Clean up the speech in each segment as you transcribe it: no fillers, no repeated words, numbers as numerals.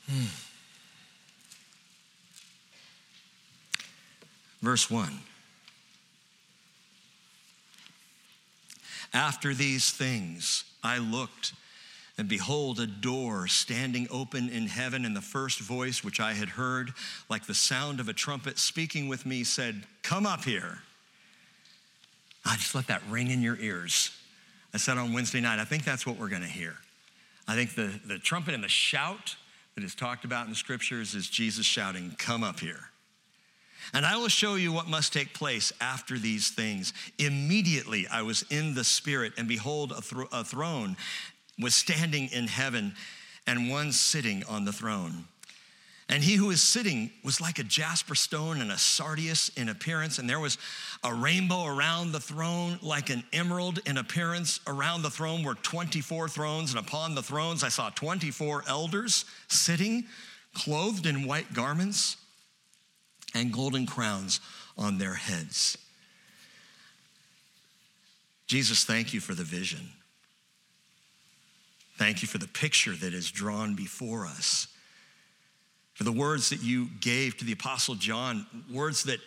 Verse 1. After these things, I looked, and behold, a door standing open in heaven, and the first voice which I had heard, like the sound of a trumpet speaking with me, said, "Come up here." I just let that ring in your ears. I said on Wednesday night, I think that's what we're going to hear. I think the trumpet and the shout that is talked about in the scriptures is Jesus shouting, "Come up here. And I will show you what must take place after these things." Immediately I was in the Spirit, and behold, a throne was standing in heaven, and one sitting on the throne. And he who was sitting was like a jasper stone and a sardius in appearance, and there was a rainbow around the throne like an emerald in appearance. Around the throne were 24 thrones, and upon the thrones I saw 24 elders sitting, clothed in white garments, and golden crowns on their heads. Jesus, thank you for the vision. Thank you for the picture that is drawn before us, for the words that you gave to the Apostle John, words that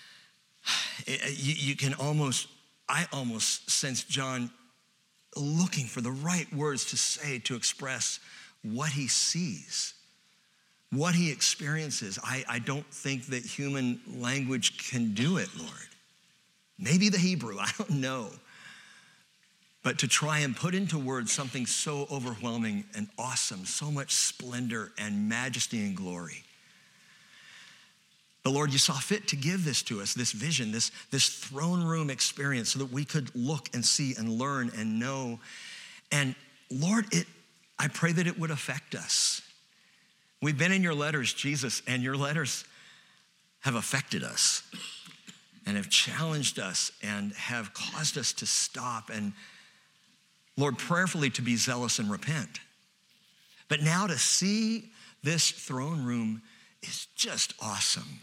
I almost sense John looking for the right words to say to express what he sees, what he experiences. I don't think that human language can do it, Lord. Maybe the Hebrew, I don't know. But to try and put into words something so overwhelming and awesome, so much splendor and majesty and glory. But Lord, you saw fit to give this to us, this vision, this throne room experience, so that we could look and see and learn and know. And Lord, I pray that it would affect us. We've been in your letters, Jesus, and your letters have affected us and have challenged us and have caused us to stop and, Lord, prayerfully to be zealous and repent. But now to see this throne room is just awesome.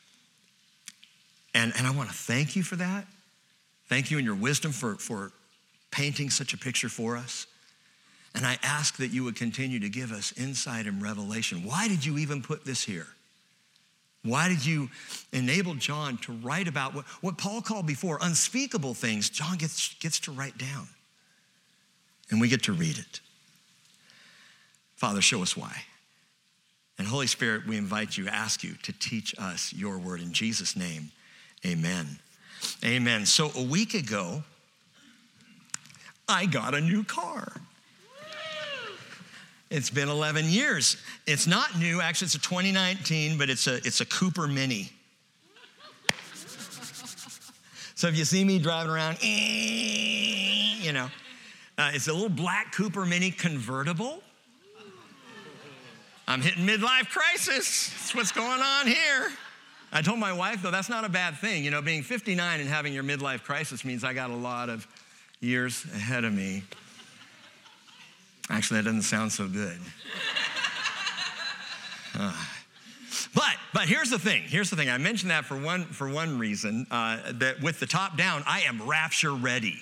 And I want to thank you for that. Thank you in your wisdom for painting such a picture for us. And I ask that you would continue to give us insight and revelation. Why did you even put this here? Why did you enable John to write about what Paul called before unspeakable things? John gets to write down. And we get to read it. Father, show us why. And Holy Spirit, we invite you, ask you to teach us your word in Jesus' name. Amen. Amen. So a week ago, I got a new car. It's been 11 years. It's not new. Actually, it's a 2019, but it's a Cooper Mini. So if you see me driving around, it's a little black Cooper Mini convertible. I'm hitting midlife crisis. That's what's going on here. I told my wife, though, that's not a bad thing. Being 59 and having your midlife crisis means I got a lot of years ahead of me. Actually, that doesn't sound so good. But here's the thing. I mentioned that for one reason, that with the top down, I am rapture ready.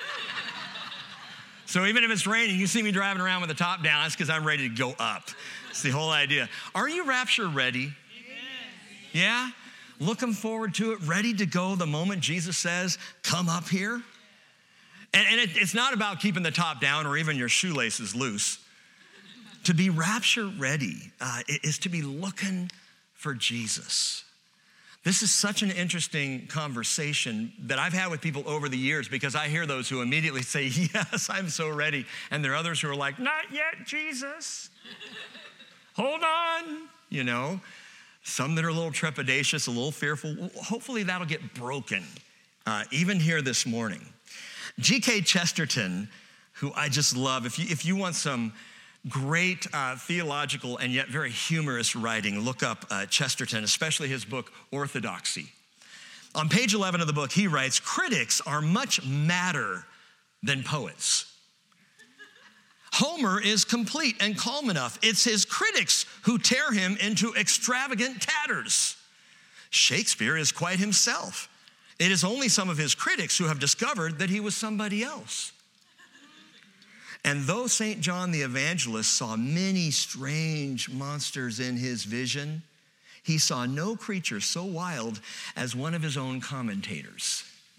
So even if it's raining, you see me driving around with the top down, that's because I'm ready to go up. It's the whole idea. Are you rapture ready? Yeah? Looking forward to it, ready to go the moment Jesus says, "Come up here"? And it's not about keeping the top down or even your shoelaces loose. To be rapture ready is to be looking for Jesus. This is such an interesting conversation that I've had with people over the years, because I hear those who immediately say, "Yes, I'm so ready." And there are others who are like, "Not yet, Jesus. Hold on." Some that are a little trepidatious, a little fearful. Hopefully that'll get broken, even here this morning. G.K. Chesterton, who I just love, if you want some great theological and yet very humorous writing, look up Chesterton, especially his book, Orthodoxy. On page 11 of the book, he writes, "Critics are much madder than poets. Homer is complete and calm enough. It's his critics who tear him into extravagant tatters. Shakespeare is quite himself. It is only some of his critics who have discovered that he was somebody else. And though St. John the Evangelist saw many strange monsters in his vision, he saw no creature so wild as one of his own commentators.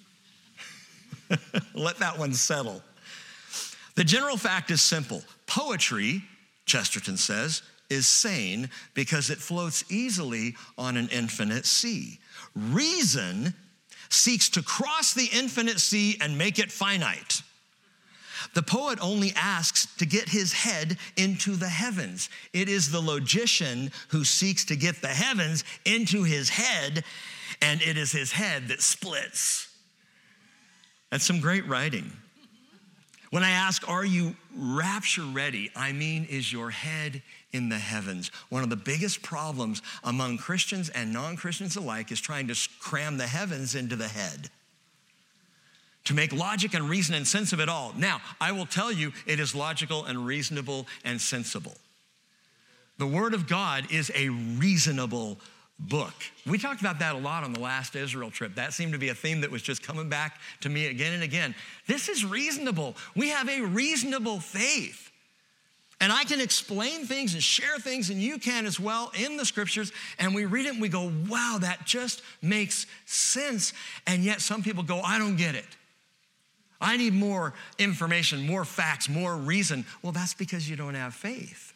Let that one settle. The general fact is simple. Poetry, Chesterton says, is sane because it floats easily on an infinite sea. Reason seeks to cross the infinite sea and make it finite. The poet only asks to get his head into the heavens. It is the logician who seeks to get the heavens into his head, and it is his head that splits. That's some great writing. When I ask, are you rapture ready? I mean, is your head in the heavens? One of the biggest problems among Christians and non-Christians alike is trying to cram the heavens into the head, to make logic and reason and sense of it all. Now, I will tell you, it is logical and reasonable and sensible. The Word of God is a reasonable book. We talked about that a lot on the last Israel trip. That seemed to be a theme that was just coming back to me again and again. This is reasonable. We have a reasonable faith. And I can explain things and share things, and you can as well, in the scriptures, and we read it and we go, wow, that just makes sense. And yet some people go, I don't get it. I need more information, more facts, more reason. Well, that's because you don't have faith.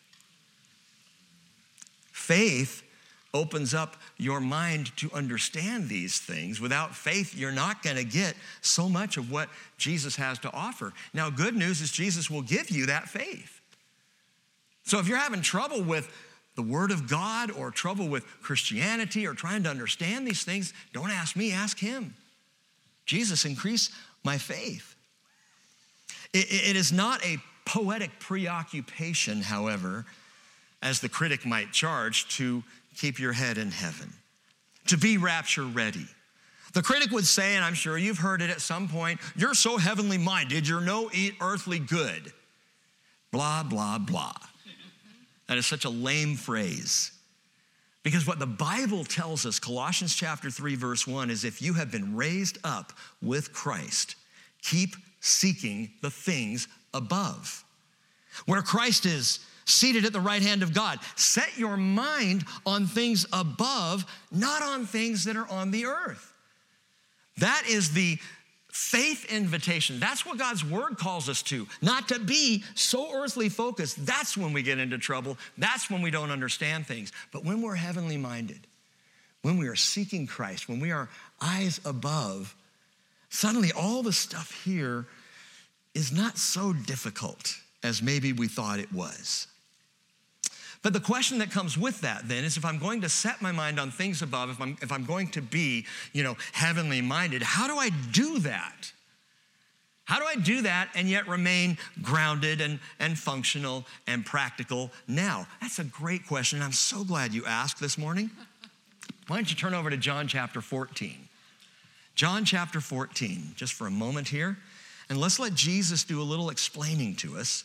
Faith opens up your mind to understand these things. Without faith, you're not going to get so much of what Jesus has to offer. Now, good news is Jesus will give you that faith. So if you're having trouble with the Word of God or trouble with Christianity or trying to understand these things, don't ask me, ask him. Jesus, increase my faith. It is not a poetic preoccupation, however, as the critic might charge, to keep your head in heaven, to be rapture ready. The critic would say, and I'm sure you've heard it at some point, you're so heavenly minded, you're no earthly good. Blah, blah, blah. That is such a lame phrase. Because what the Bible tells us, Colossians chapter 3, verse 1, is if you have been raised up with Christ, keep seeking the things above, where Christ is seated at the right hand of God. Set your mind on things above, not on things that are on the earth. That is the faith invitation. That's what God's word calls us to, not to be so earthly focused. That's when we get into trouble. That's when we don't understand things. But when we're heavenly minded, when we are seeking Christ, when we are eyes above, suddenly all the stuff here is not so difficult as maybe we thought it was. But the question that comes with that then is, if I'm going to set my mind on things above, if I'm going to be, heavenly minded, how do I do that? How do I do that and yet remain grounded and functional and practical now? That's a great question. I'm so glad you asked this morning. Why don't you turn over to John chapter 14? John chapter 14, just for a moment here. And let's let Jesus do a little explaining to us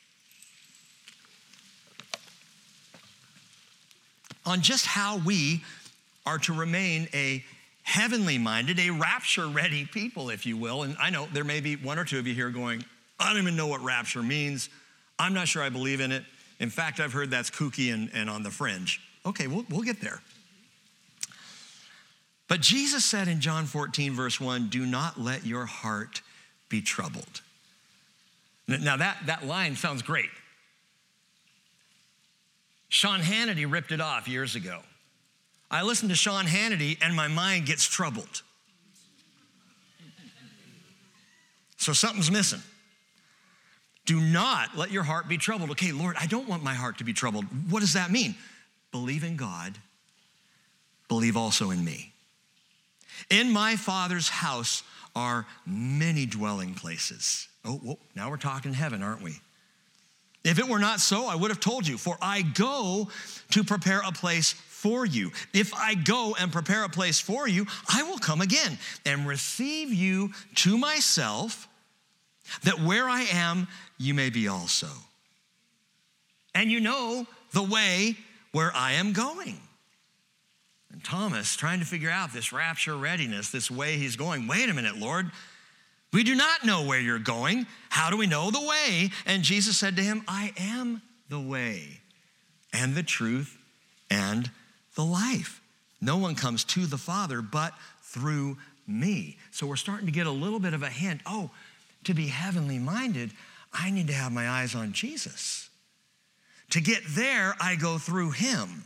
on just how we are to remain a heavenly minded, a rapture ready people, if you will. And I know there may be one or two of you here going, I don't even know what rapture means. I'm not sure I believe in it. In fact, I've heard that's kooky and on the fringe. Okay, we'll get there. But Jesus said in John 14, verse 1, do not let your heart be troubled. Now that line sounds great. Sean Hannity ripped it off years ago. I listen to Sean Hannity and my mind gets troubled. So something's missing. Do not let your heart be troubled. Okay, Lord, I don't want my heart to be troubled. What does that mean? Believe in God. Believe also in me. In my Father's house are many dwelling places. Oh, now we're talking heaven, aren't we? If it were not so, I would have told you, for I go to prepare a place for you. If I go and prepare a place for you, I will come again and receive you to myself, that where I am, you may be also. And you know the way where I am going. And Thomas, trying to figure out this rapture readiness, this way he's going, wait a minute, Lord, We do not know where you're going. How do we know the way? And Jesus said to him, I am the way and the truth and the life. No one comes to the Father but through me. So we're starting to get a little bit of a hint. Oh, to be heavenly minded, I need to have my eyes on Jesus. To get there, I go through him.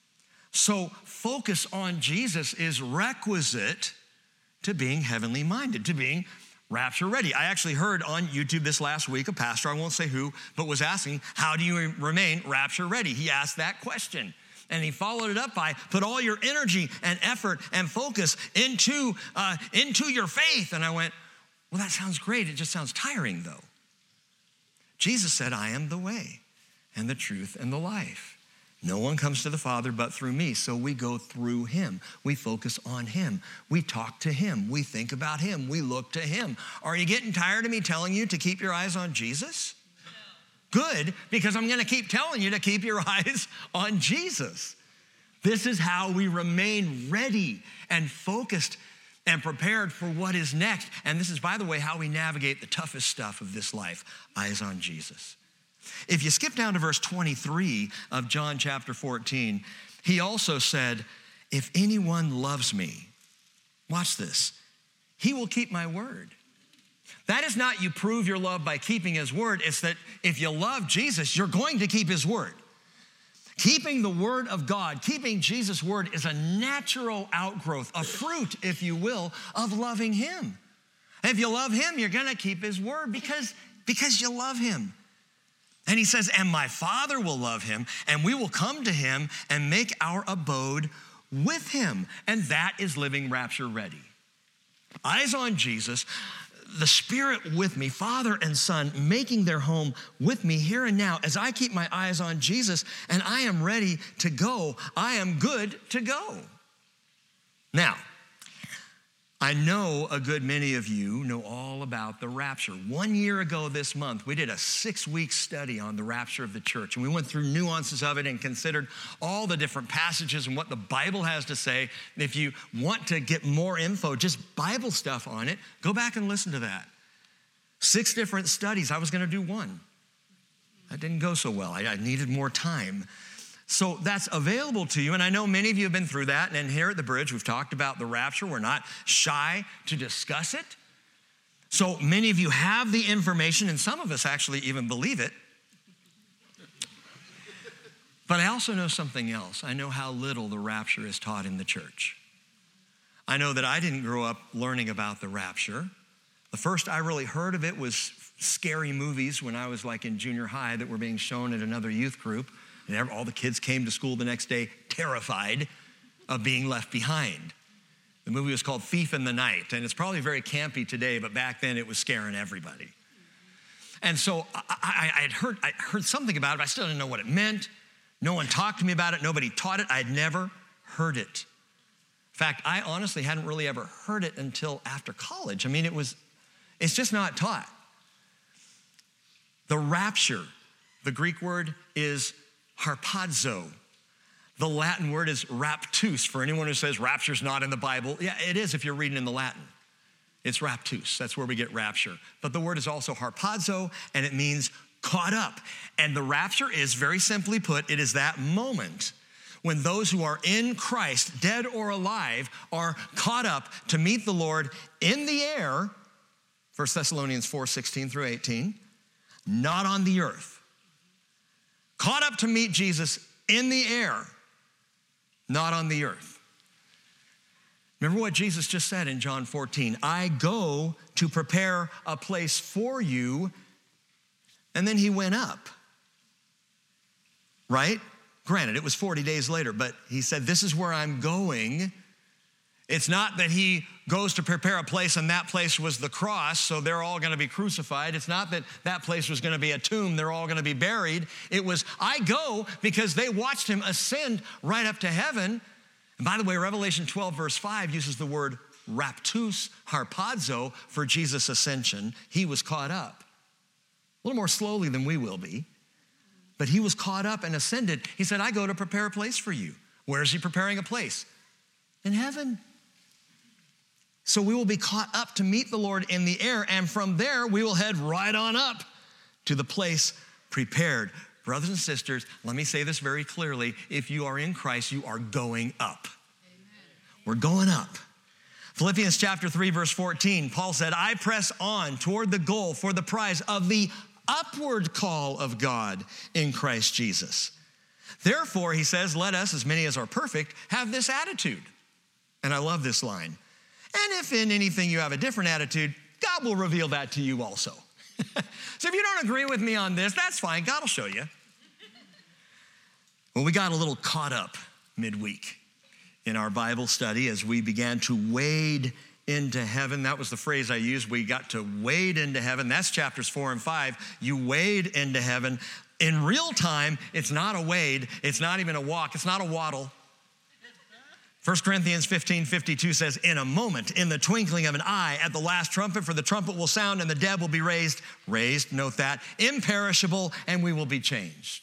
So focus on Jesus is requisite to being heavenly minded, to being rapture ready. I actually heard on YouTube this last week, a pastor, I won't say who, but was asking, how do you remain rapture ready? He asked that question. And he followed it up by, put all your energy and effort and focus into your faith. And I went, well, that sounds great. It just sounds tiring, though. Jesus said, I am the way and the truth and the life. No one comes to the Father but through me. So we go through him. We focus on him. We talk to him. We think about him. We look to him. Are you getting tired of me telling you to keep your eyes on Jesus? No. Good, because I'm going to keep telling you to keep your eyes on Jesus. This is how we remain ready and focused and prepared for what is next. And this is, by the way, how we navigate the toughest stuff of this life. Eyes on Jesus. If you skip down to verse 23 of John chapter 14, he also said, if anyone loves me, watch this, he will keep my word. That is not you prove your love by keeping his word. It's that if you love Jesus, you're going to keep his word. Keeping the word of God, keeping Jesus' word is a natural outgrowth, a fruit, if you will, of loving him. And if you love him, you're going to keep his word because you love him. And he says, and my Father will love him, and we will come to him and make our abode with him. And that is living rapture ready. Eyes on Jesus, the Spirit with me, Father and Son, making their home with me here and now as I keep my eyes on Jesus, and I am ready to go. I am good to go. Now, I know a good many of you know all about the rapture. 1 year ago this month, we did a 6-week study on the rapture of the church, and we went through nuances of it and considered all the different passages and what the Bible has to say. If you want to get more info, just Bible stuff on it, go back and listen to that. 6 different studies. I was going to do one. That didn't go so well. I needed more time. So that's available to you, and I know many of you have been through that, and here at the Bridge, we've talked about the rapture. We're not shy to discuss it. So many of you have the information, and some of us actually even believe it. But I also know something else. I know how little the rapture is taught in the church. I know that I didn't grow up learning about the rapture. The first I really heard of it was scary movies when I was like in junior high that were being shown at another youth group. And all the kids came to school the next day terrified of being left behind. The movie was called Thief in the Night, and it's probably very campy today, but back then it was scaring everybody. And so I heard something about it, but I still didn't know what it meant. No one talked to me about it. Nobody taught it. I had never heard it. In fact, I honestly hadn't really ever heard it until after college. I mean, it's just not taught. The rapture, the Greek word is harpazo. The Latin word is raptus. For anyone who says rapture's not in the Bible, yeah, it is if you're reading in the Latin. It's raptus. That's where we get rapture. But the word is also harpazo, and it means caught up. And the rapture is, very simply put, it is that moment when those who are in Christ, dead or alive, are caught up to meet the Lord in the air, 1 Thessalonians 4:16 through 18, not on the earth. Caught up to meet Jesus in the air, not on the earth. Remember what Jesus just said in John 14, I go to prepare a place for you, and then he went up, right? Granted, it was 40 days later, but he said, this is where I'm going. It's not that he goes to prepare a place and that place was the cross, so they're all going to be crucified. It's not that that place was going to be a tomb, they're all going to be buried. It was, I go because they watched him ascend right up to heaven. And by the way, Revelation 12 verse 5 uses the word raptus, harpazo, for Jesus' ascension. He was caught up. A little more slowly than we will be. But he was caught up and ascended. He said, I go to prepare a place for you. Where is he preparing a place? In heaven. So we will be caught up to meet the Lord in the air, and from there we will head right on up to the place prepared. Brothers and sisters, let me say this very clearly. If you are in Christ, you are going up. Amen. We're going up. Philippians chapter 3, verse 14, Paul said, I press on toward the goal for the prize of the upward call of God in Christ Jesus. Therefore, he says, let us, as many as are perfect, have this attitude. And I love this line. And if in anything you have a different attitude, God will reveal that to you also. So if you don't agree with me on this, that's fine. God will show you. Well, we got a little caught up midweek in our Bible study as we began to wade into heaven. That was the phrase I used. We got to wade into heaven. That's chapters 4 and 5. You wade into heaven. In real time, it's not a wade. It's not even a walk. It's not a waddle. 1 Corinthians 15:52 says, in a moment, in the twinkling of an eye, at the last trumpet, for the trumpet will sound and the dead will be raised, note that, imperishable, and we will be changed.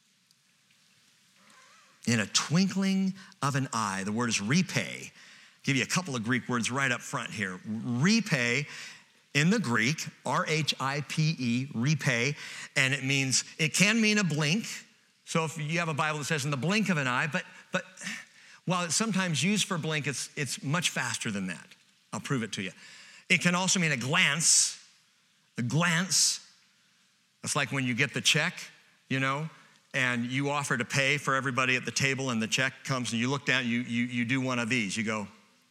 In a twinkling of an eye, the word is repay. I'll give you a couple of Greek words right up front here. Repay in the Greek, R-H-I-P-E, repay, and it can mean a blink. So if you have a Bible that says in the blink of an eye, but while it's sometimes used for blink, it's much faster than that. I'll prove it to you. It can also mean a glance. A glance. It's like when you get the check, and you offer to pay for everybody at the table, and the check comes, and you look down, you do one of these. You go.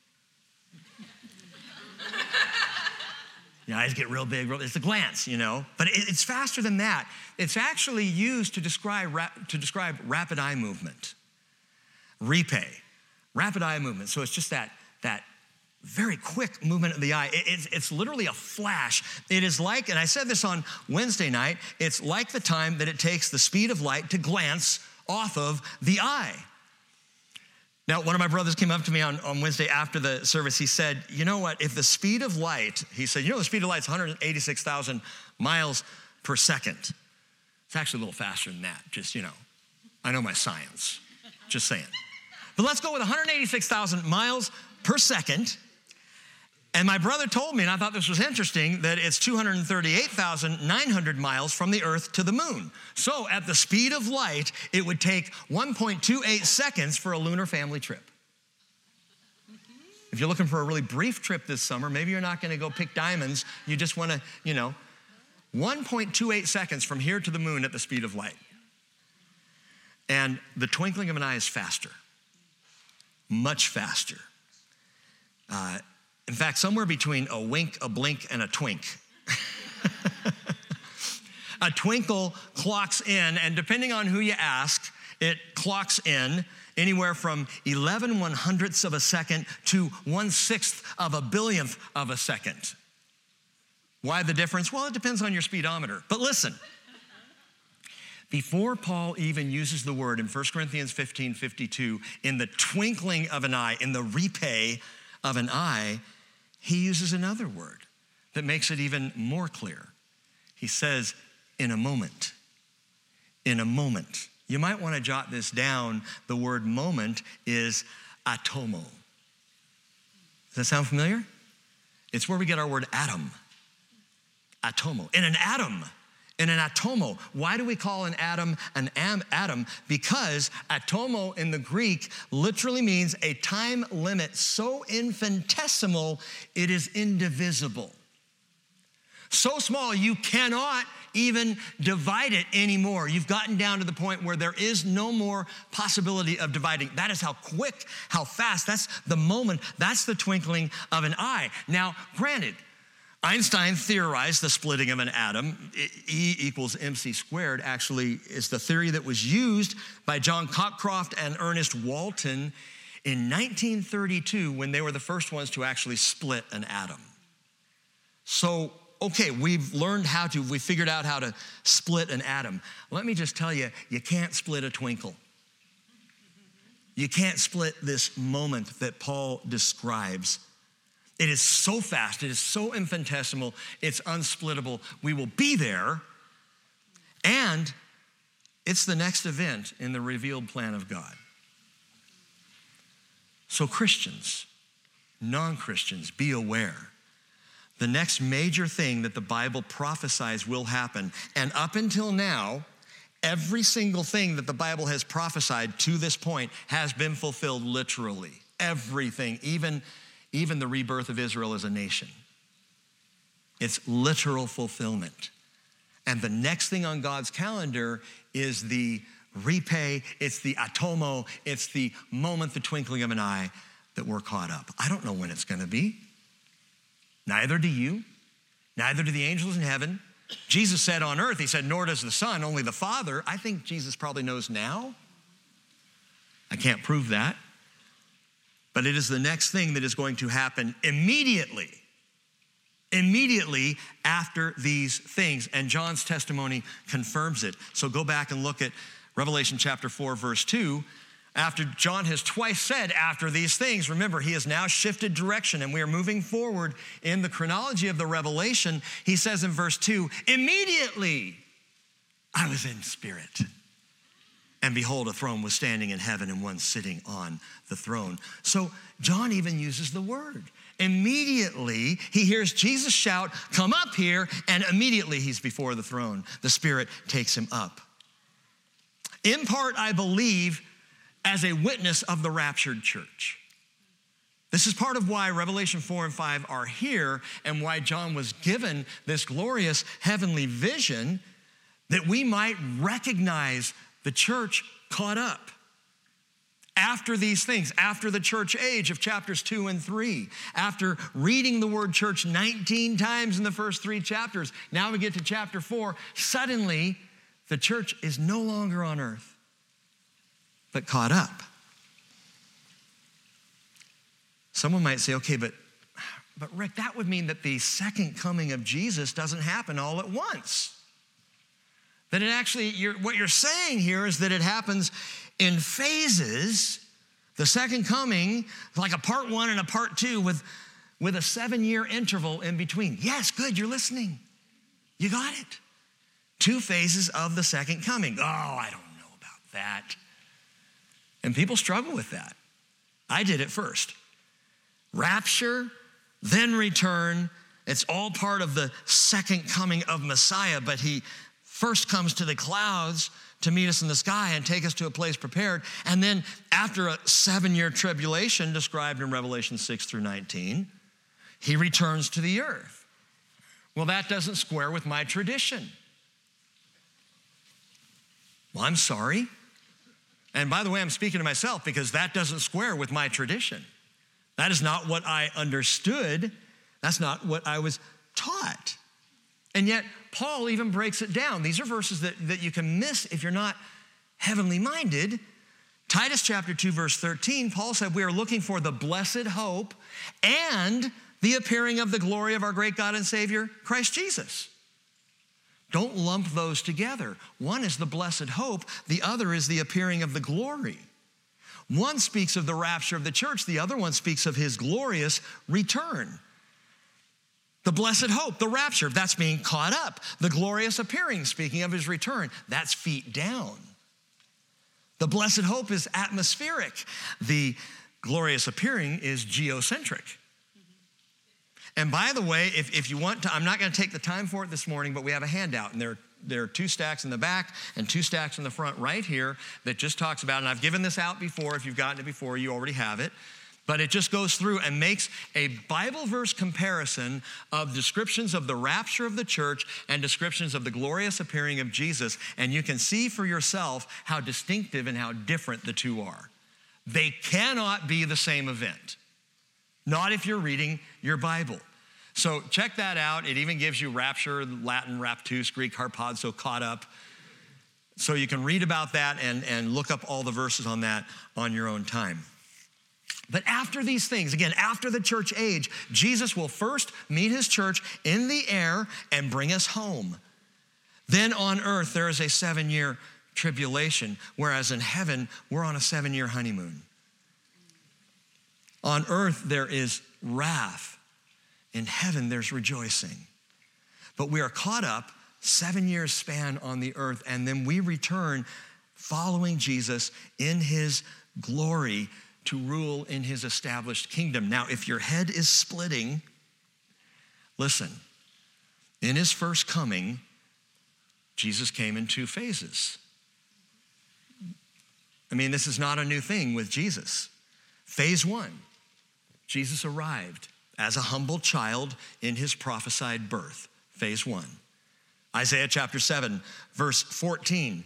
Your eyes get real big. It's a glance, But it's faster than that. It's actually used to describe rapid eye movement. Repay. Rapid eye movement. So it's just that very quick movement of the eye. It's literally a flash. It is like, and I said this on Wednesday night, it's like the time that it takes the speed of light to glance off of the eye. Now, one of my brothers came up to me on Wednesday after the service. He said, you know what, if the speed of light, he said, the speed of light is 186,000 miles per second. It's actually a little faster than that, just, I know my science, just saying. But let's go with 186,000 miles per second. And my brother told me, and I thought this was interesting, that it's 238,900 miles from the earth to the moon. So at the speed of light, it would take 1.28 seconds for a lunar family trip. If you're looking for a really brief trip this summer, maybe you're not gonna go pick diamonds. You just wanna, 1.28 seconds from here to the moon at the speed of light. And the twinkling of an eye is faster, much faster. In fact, somewhere between a wink, a blink, and a twink. A twinkle clocks in, and depending on who you ask, it clocks in anywhere from 11/100ths of a second to 1/6 of a billionth of a second. Why the difference? Well, it depends on your speedometer. But listen, before Paul even uses the word in 1 Corinthians 15:52, in the twinkling of an eye, in the repay of an eye, he uses another word that makes it even more clear. He says, in a moment. In a moment. You might want to jot this down. The word moment is atomo. Does that sound familiar? It's where we get our word atom. Atomo. In an atom. In an atomo. Why do we call an atom an atom? Because atomo in the Greek literally means a time limit so infinitesimal it is indivisible. So small you cannot even divide it anymore. You've gotten down to the point where there is no more possibility of dividing. That is how quick, how fast. That's the moment. That's the twinkling of an eye. Now, granted, Einstein theorized the splitting of an atom. E equals mc squared actually is the theory that was used by John Cockcroft and Ernest Walton in 1932 when they were the first ones to actually split an atom. So, okay, we figured out how to split an atom. Let me just tell you, you can't split a twinkle. You can't split this moment that Paul describes. It is so fast, it is so infinitesimal, it's unsplittable. We will be there, and it's the next event in the revealed plan of God. So Christians, non-Christians, be aware. The next major thing that the Bible prophesies will happen, and up until now, every single thing that the Bible has prophesied to this point has been fulfilled literally. Everything, even the rebirth of Israel as a nation. It's literal fulfillment. And the next thing on God's calendar is the repay, it's the atomo, it's the moment, the twinkling of an eye that we're caught up. I don't know when it's gonna be. Neither do you, neither do the angels in heaven. Jesus said on earth, he said, nor does the Son, only the Father. I think Jesus probably knows now. I can't prove that. But it is the next thing that is going to happen immediately after these things. And John's testimony confirms it. So go back and look at Revelation chapter 4, verse 2. After John has twice said after these things, remember, he has now shifted direction and we are moving forward in the chronology of the revelation. He says in verse 2, immediately I was in spirit. And behold, a throne was standing in heaven and one sitting on the throne. So John even uses the word. Immediately, he hears Jesus shout, come up here, and immediately he's before the throne. The Spirit takes him up. In part, I believe, as a witness of the raptured church. This is part of why Revelation 4 and 5 are here and why John was given this glorious heavenly vision, that we might recognize the church caught up. After these things, after the church age of chapters 2 and 3, after reading the word church 19 times in the first 3 chapters, now we get to chapter 4, suddenly the church is no longer on earth, but caught up. Someone might say, okay, but Rick, that would mean that the second coming of Jesus doesn't happen all at once. That it actually, what you're saying here is that it happens in phases. The second coming, like a part 1 and a part 2 with a 7-year interval in between. Yes, good, you're listening. You got it. 2 phases of the second coming. Oh, I don't know about that. And people struggle with that. I did it first. Rapture, then return. It's all part of the second coming of Messiah, but he first comes to the clouds to meet us in the sky and take us to a place prepared. And then after a 7-year tribulation described in Revelation 6 through 19, he returns to the earth. Well, that doesn't square with my tradition. Well, I'm sorry. And by the way, I'm speaking to myself because that doesn't square with my tradition. That is not what I understood. That's not what I was taught. And yet, Paul even breaks it down. These are verses that you can miss if you're not heavenly minded. Titus chapter 2, verse 13, Paul said, we are looking for the blessed hope and the appearing of the glory of our great God and Savior, Christ Jesus. Don't lump those together. One is the blessed hope. The other is the appearing of the glory. One speaks of the rapture of the church. The other one speaks of his glorious return. The blessed hope, the rapture, that's being caught up. The glorious appearing, speaking of his return, that's feet down. The blessed hope is atmospheric. The glorious appearing is geocentric. And by the way, if you want to, I'm not going to take the time for it this morning, but we have a handout, and there are 2 stacks in the back and 2 stacks in the front right here that just talks about, and I've given this out before. If you've gotten it before, you already have it. But it just goes through and makes a Bible verse comparison of descriptions of the rapture of the church and descriptions of the glorious appearing of Jesus. And you can see for yourself how distinctive and how different the two are. They cannot be the same event. Not if you're reading your Bible. So check that out. It even gives you rapture, Latin, raptus, Greek, harpazo, caught up. So you can read about that and look up all the verses on that on your own time. But after these things, again, after the church age, Jesus will first meet his church in the air and bring us home. Then on earth, there is a 7-year tribulation, whereas in heaven, we're on a 7-year honeymoon. On earth, there is wrath. In heaven, there's rejoicing. But we are caught up 7 years span on the earth, and then we return following Jesus in his glory to rule in his established kingdom. Now, if your head is splitting, listen, in his first coming, Jesus came in 2 phases. I mean, this is not a new thing with Jesus. Phase 1, Jesus arrived as a humble child in his prophesied birth. Phase 1. Isaiah chapter 7, verse 14.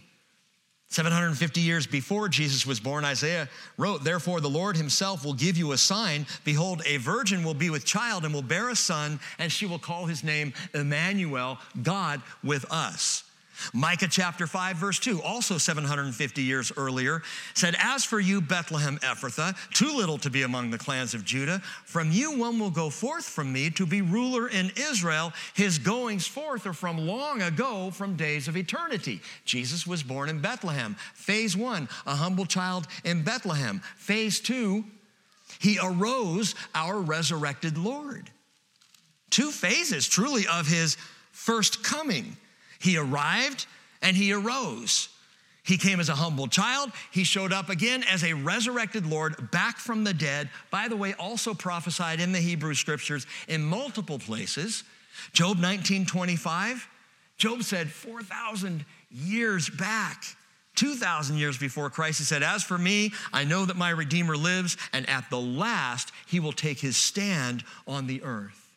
750 years before Jesus was born, Isaiah wrote, "Therefore the Lord himself will give you a sign. Behold, a virgin will be with child and will bear a son, and she will call his name Emmanuel, God with us." Micah chapter 5, verse 2, also 750 years earlier, said, "As for you, Bethlehem Ephrathah, too little to be among the clans of Judah, from you one will go forth from me to be ruler in Israel. His goings forth are from long ago, from days of eternity." Jesus was born in Bethlehem. Phase 1, a humble child in Bethlehem. Phase 2, he arose, our resurrected Lord. 2 phases, truly, of his first coming. He arrived and he arose. He came as a humble child. He showed up again as a resurrected Lord, back from the dead. By the way, also prophesied in the Hebrew scriptures in multiple places. Job 19:25, Job said 4,000 years back, 2,000 years before Christ, he said, "As for me, I know that my Redeemer lives, and at the last he will take his stand on the earth."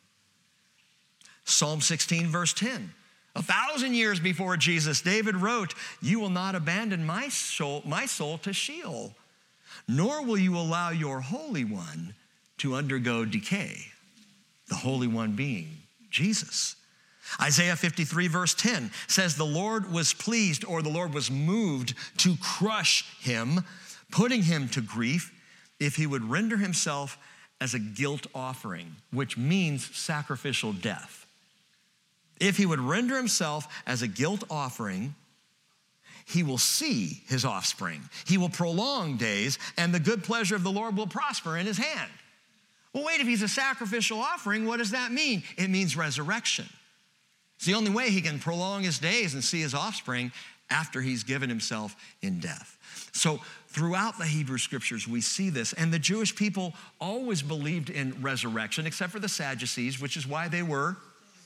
Psalm 16, verse 10. 1,000 years before Jesus, David wrote, "You will not abandon my soul to Sheol, nor will you allow your Holy One to undergo decay." The Holy One being Jesus. Isaiah 53, verse 10 says, "The Lord was pleased," or the Lord was moved, "to crush him, putting him to grief, if he would render himself as a guilt offering," which means sacrificial death. If he would render himself as a guilt offering, he will see his offspring. He will prolong days, and the good pleasure of the Lord will prosper in his hand. Well, wait, if he's a sacrificial offering, what does that mean? It means resurrection. It's the only way he can prolong his days and see his offspring after he's given himself in death. So throughout the Hebrew scriptures, we see this, and the Jewish people always believed in resurrection, except for the Sadducees, which is why they were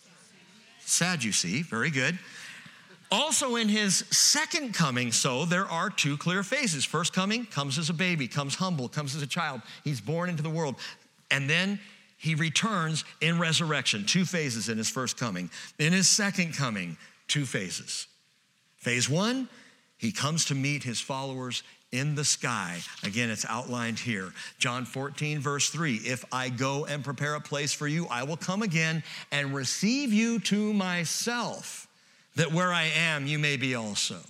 Sadducee, very good. Also in his second coming, so there are 2 clear phases. First coming, comes as a baby, comes humble, comes as a child. He's born into the world. And then he returns in resurrection. 2 phases in his first coming. In his second coming, 2 phases. Phase 1, he comes to meet his followers in the sky. Again, it's outlined here. John 14, verse 3, "If I go and prepare a place for you, I will come again and receive you to myself, that where I am, you may be also."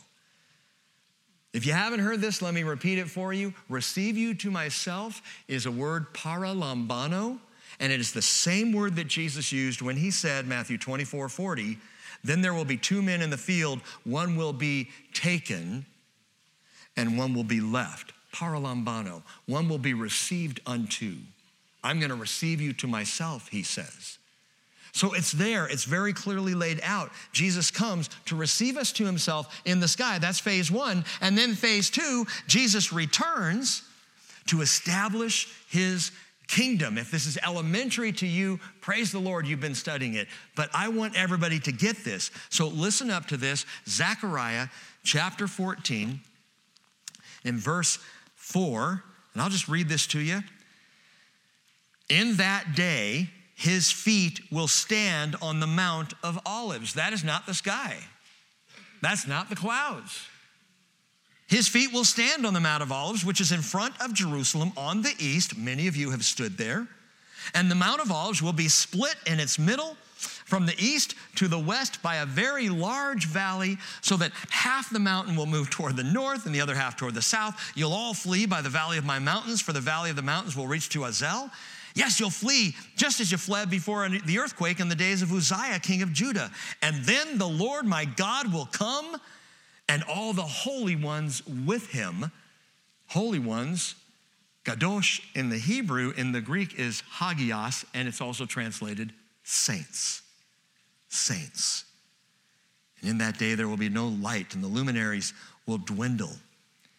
If you haven't heard this, let me repeat it for you. Receive you to myself is a word, paralambano, and it is the same word that Jesus used when he said, Matthew 24:40, "Then there will be 2 men in the field, one will be taken and one will be left." Paralambano. One will be received unto. I'm going to receive you to myself, he says. So it's there. It's very clearly laid out. Jesus comes to receive us to himself in the sky. That's phase 1. And then phase 2, Jesus returns to establish his kingdom. If this is elementary to you, praise the Lord, you've been studying it. But I want everybody to get this. So listen up to this. Zechariah chapter 14. In verse 4, and I'll just read this to you. "In that day, his feet will stand on the Mount of Olives." That is not the sky. That's not the clouds. "His feet will stand on the Mount of Olives, which is in front of Jerusalem on the east." Many of you have stood there. "And the Mount of Olives will be split in its middle from the east to the west by a very large valley, so that half the mountain will move toward the north and the other half toward the south. You'll all flee by the valley of my mountains, for the valley of the mountains will reach to Azel. Yes, you'll flee just as you fled before the earthquake in the days of Uzziah, king of Judah. And then the Lord my God will come, and all the holy ones with him." Holy ones, Kadosh in the Hebrew, in the Greek is hagios, and it's also translated saints. Saints. "And in that day there will be no light, and the luminaries will dwindle.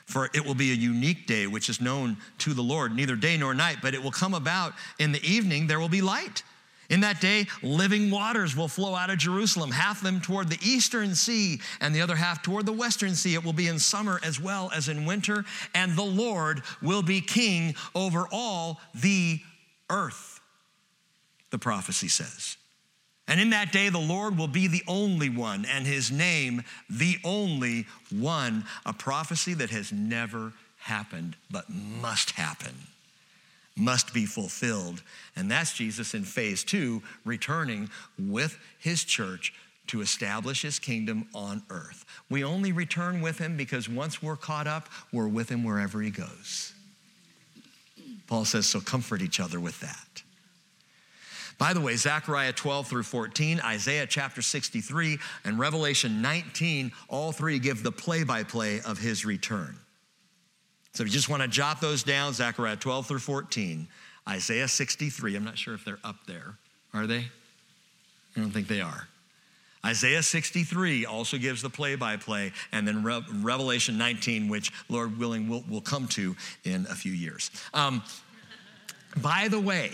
For it will be a unique day, which is known to the Lord, neither day nor night, but it will come about in the evening, there will be light. In that day, living waters will flow out of Jerusalem, half of them toward the eastern sea and the other half toward the western sea. It will be in summer as well as in winter, and the Lord will be king over all the earth, the prophecy says. And in that day, the Lord will be the only one, and his name, the only one, a prophecy that has never happened but must happen, must be fulfilled. And that's Jesus in phase 2, returning with his church to establish his kingdom on earth. We only return with him because once we're caught up, we're with him wherever he goes. Paul says, so comfort each other with that. By the way, Zechariah 12 through 14, Isaiah chapter 63, and Revelation 19, all three give the play-by-play of his return. So if you just want to jot those down, Zechariah 12 through 14, Isaiah 63, I'm not sure if they're up there. Are they? I don't think they are. Isaiah 63 also gives the play-by-play, and then Revelation 19, which, Lord willing, we'll come to in a few years. By the way,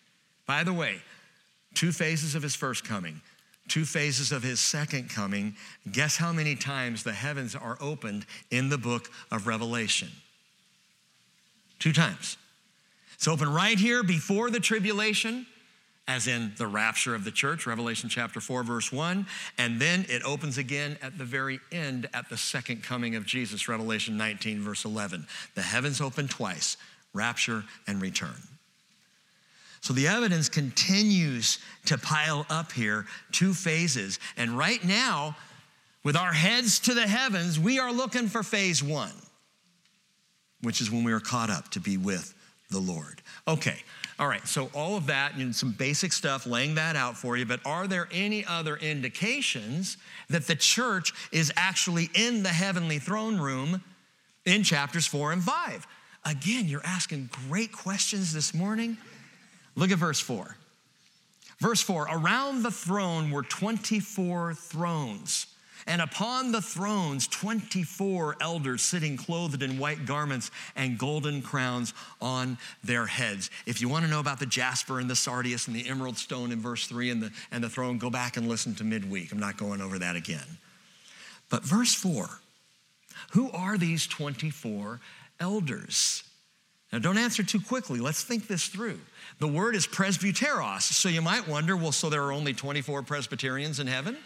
2 phases of his first coming, 2 phases of his second coming. Guess how many times the heavens are opened in the book of Revelation? 2 times. It's open right here before the tribulation, as in the rapture of the church, Revelation chapter 4, verse 1. And then it opens again at the very end at the second coming of Jesus, Revelation 19, verse 11. The heavens open twice, rapture and return. So the evidence continues to pile up here, 2 phases. And right now, with our heads to the heavens, we are looking for phase 1, which is when we are caught up to be with the Lord. Okay, all right, so all of that, some basic stuff, laying that out for you, but are there any other indications that the church is actually in the heavenly throne room in chapters 4 and 5? Again, you're asking great questions this morning. Look at verse 4. Verse 4, around the throne were 24 thrones, and upon the thrones 24 elders sitting clothed in white garments and golden crowns on their heads. If you want to know about the jasper and the sardius and the emerald stone in verse 3 and the throne, go back and listen to midweek. I'm not going over that again. But verse 4, who are these 24 elders? Now, don't answer too quickly. Let's think this through. The word is presbyteros, so you might wonder, well, so there are only 24 Presbyterians in heaven?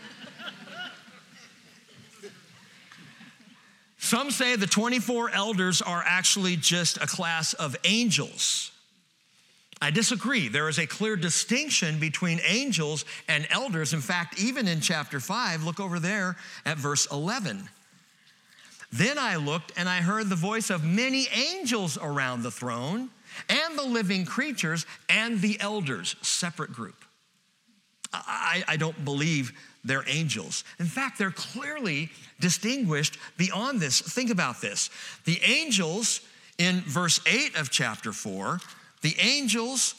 Some say the 24 elders are actually just a class of angels. I disagree. There is a clear distinction between angels and elders. In fact, even in chapter 5, look over there at verse 11. Then I looked and I heard the voice of many angels around the throne and the living creatures and the elders, separate group. I don't believe they're angels. In fact, they're clearly distinguished beyond this. Think about this. The angels in verse 8 of chapter 4, the angels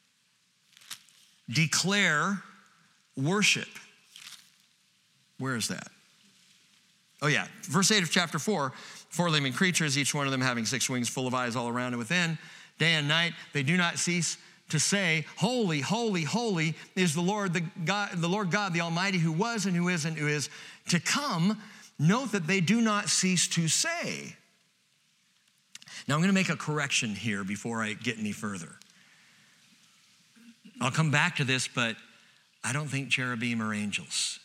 declare worship. Where is that? Oh yeah, verse 8 of chapter 4, 4 living creatures, each one of them having 6 wings, full of eyes all around and within. Day and night, they do not cease to say, holy, holy, holy is the Lord God, the Almighty, who was and who is and who is to come. Note that they do not cease to say. Now I'm going to make a correction here before I get any further. I'll come back to this, but I don't think cherubim are angels.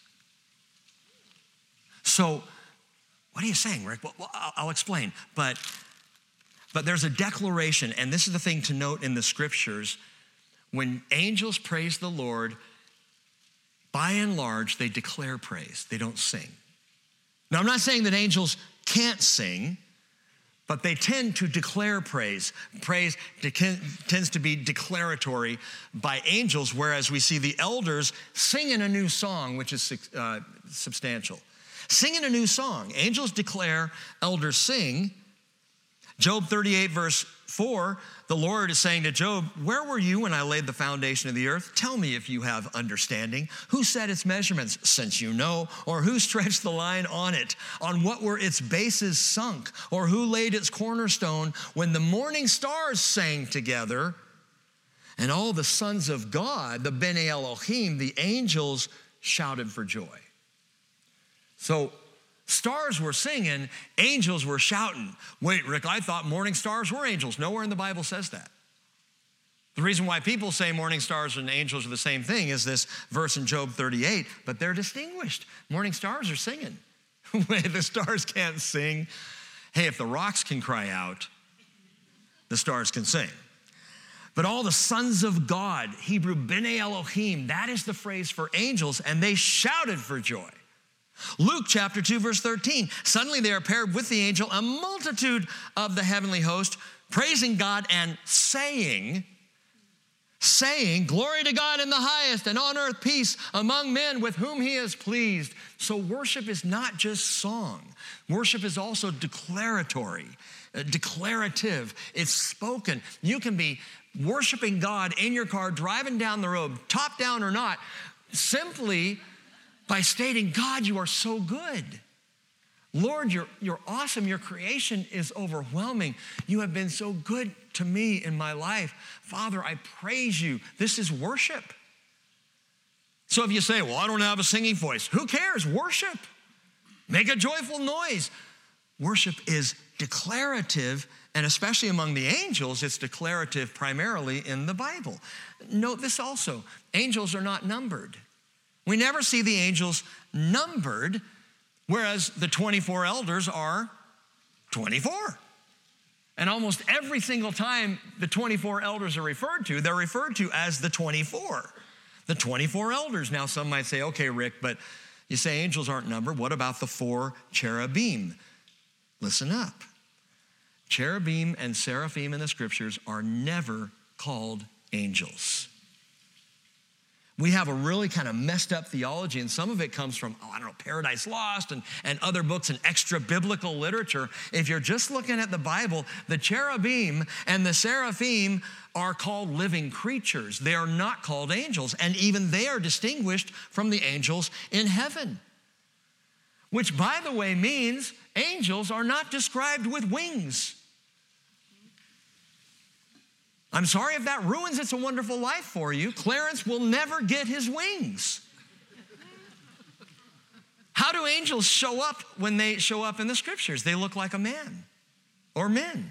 So, what are you saying, Rick? Well, I'll explain. But there's a declaration, and this is the thing to note in the scriptures. When angels praise the Lord, by and large, they declare praise. They don't sing. Now, I'm not saying that angels can't sing, but they tend to declare praise. Praise tends to be declaratory by angels, whereas we see the elders singing a new song, which is substantial. Singing a new song. Angels declare, elders sing. Job 38, verse 4, the Lord is saying to Job, where were you when I laid the foundation of the earth? Tell me if you have understanding. Who set its measurements, since you know? Or who stretched the line on it? On what were its bases sunk? Or who laid its cornerstone when the morning stars sang together? And all the sons of God, the Bene Elohim, the angels, shouted for joy. So stars were singing, angels were shouting. Wait, Rick, I thought morning stars were angels. Nowhere in the Bible says that. The reason why people say morning stars and angels are the same thing is this verse in Job 38, but they're distinguished. Morning stars are singing. Wait, the stars can't sing. Hey, if the rocks can cry out, the stars can sing. But all the sons of God, Hebrew Bene Elohim, that is the phrase for angels, and they shouted for joy. Luke chapter 2, verse 13, suddenly they are paired with the angel, a multitude of the heavenly host, praising God and saying, glory to God in the highest, and on earth peace among men with whom he is pleased. So worship is not just song. Worship is also declaratory, declarative. It's spoken. You can be worshiping God in your car, driving down the road, top down or not, simply by stating, God, you are so good. Lord, you're awesome. Your creation is overwhelming. You have been so good to me in my life. Father, I praise you. This is worship. So if you say, well, I don't have a singing voice, who cares? Worship. Make a joyful noise. Worship is declarative, and especially among the angels, it's declarative primarily in the Bible. Note this also, angels are not numbered. We never see the angels numbered, whereas the 24 elders are 24. And almost every single time the 24 elders are referred to, they're referred to as the 24. The 24 elders. Now, some might say, okay, Rick, but you say angels aren't numbered. What about the 4 cherubim? Listen up. Cherubim and seraphim in the scriptures are never called angels. We have a really kind of messed up theology, and some of it comes from, Paradise Lost and other books and extra biblical literature. If you're just looking at the Bible, the cherubim and the seraphim are called living creatures. They are not called angels, and even they are distinguished from the angels in heaven. Which, by the way, means angels are not described with wings. I'm sorry if that ruins It's a Wonderful Life for you. Clarence will never get his wings. How do angels show up when they show up in the scriptures? They look like a man or men.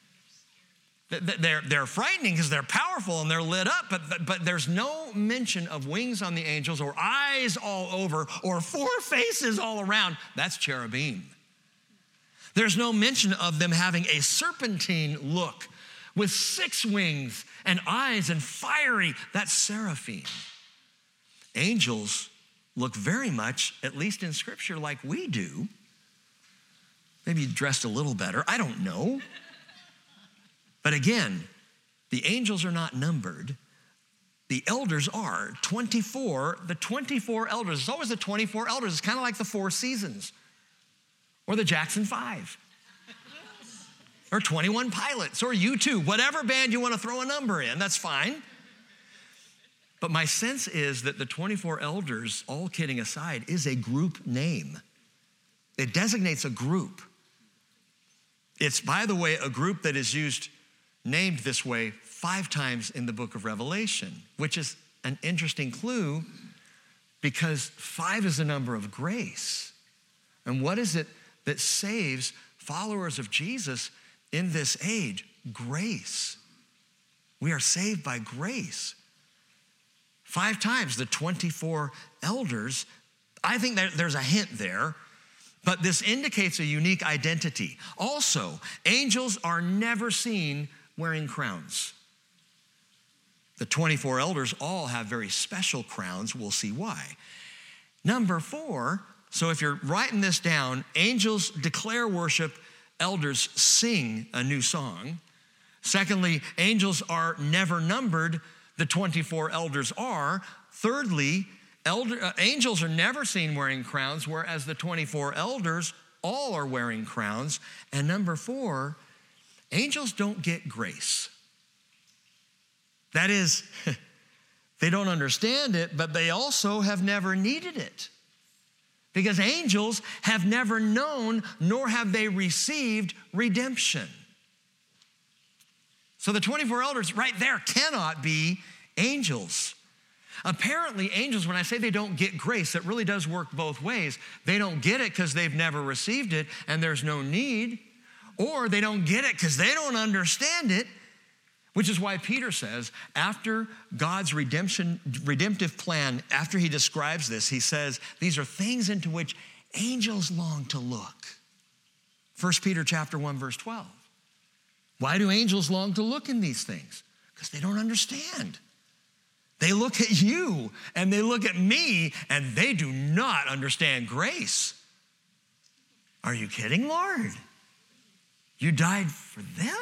They're frightening because they're powerful and they're lit up, but there's no mention of wings on the angels or eyes all over or 4 faces all around. That's cherubim. There's no mention of them having a serpentine look with 6 wings and eyes and fiery. That's seraphim. Angels look very much, at least in scripture, like we do. Maybe dressed a little better. I don't know. But again, the angels are not numbered. The elders are 24. The 24 elders. It's always the 24 elders. It's kind of like the 4 seasons or the Jackson 5. Or 21 Pilots, or U2, whatever band you want to throw a number in, that's fine. But my sense is that the 24 elders, all kidding aside, is a group name. It designates a group. It's, by the way, a group that is named this way 5 times in the book of Revelation, which is an interesting clue because 5 is the number of grace. And what is it that saves followers of Jesus in this age? Grace. We are saved by grace. 5 times the 24 elders. I think that there's a hint there, but this indicates a unique identity. Also, angels are never seen wearing crowns. The 24 elders all have very special crowns. We'll see why. Number 4, so if you're writing this down, angels declare worship, elders sing a new song. Secondly, angels are never numbered. The 24 elders are. Thirdly, angels are never seen wearing crowns, whereas the 24 elders all are wearing crowns. And number 4, angels don't get grace. That is, they don't understand it, but they also have never needed it. Because angels have never known, nor have they received redemption. So the 24 elders right there cannot be angels. Apparently, angels, when I say they don't get grace, it really does work both ways. They don't get it because they've never received it and there's no need, or they don't get it because they don't understand it, which is why Peter says, after God's redemptive plan, after he describes this, he says, these are things into which angels long to look. 1 Peter chapter 1, verse 12. Why do angels long to look in these things? Because they don't understand. They look at you and they look at me and they do not understand grace. Are you kidding, Lord? You died for them?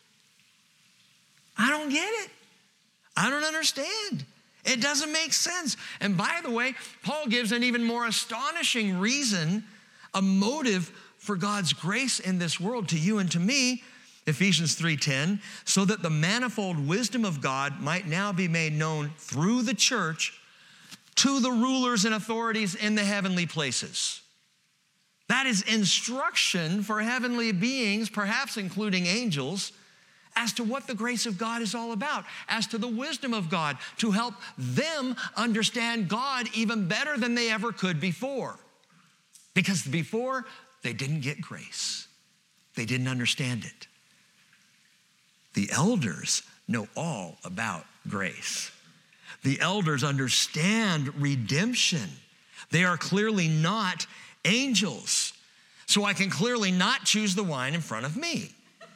I don't get it. I don't understand. It doesn't make sense. And by the way, Paul gives an even more astonishing reason, a motive for God's grace in this world to you and to me. Ephesians 3:10, so that the manifold wisdom of God might now be made known through the church to the rulers and authorities in the heavenly places. That is instruction for heavenly beings, perhaps including angels, as to what the grace of God is all about, as to the wisdom of God, to help them understand God even better than they ever could before. Because before, they didn't get grace. They didn't understand it. The elders know all about grace. The elders understand redemption. They are clearly not angels. So I can clearly not choose the wine in front of me.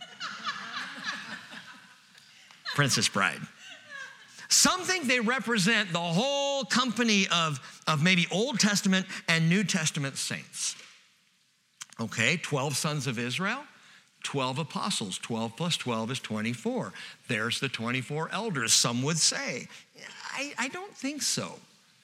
Princess Bride. Some think they represent the whole company of maybe Old Testament and New Testament saints. Okay, 12 sons of Israel, 12 apostles. 12 plus 12 is 24. There's the 24 elders, some would say. I don't think so.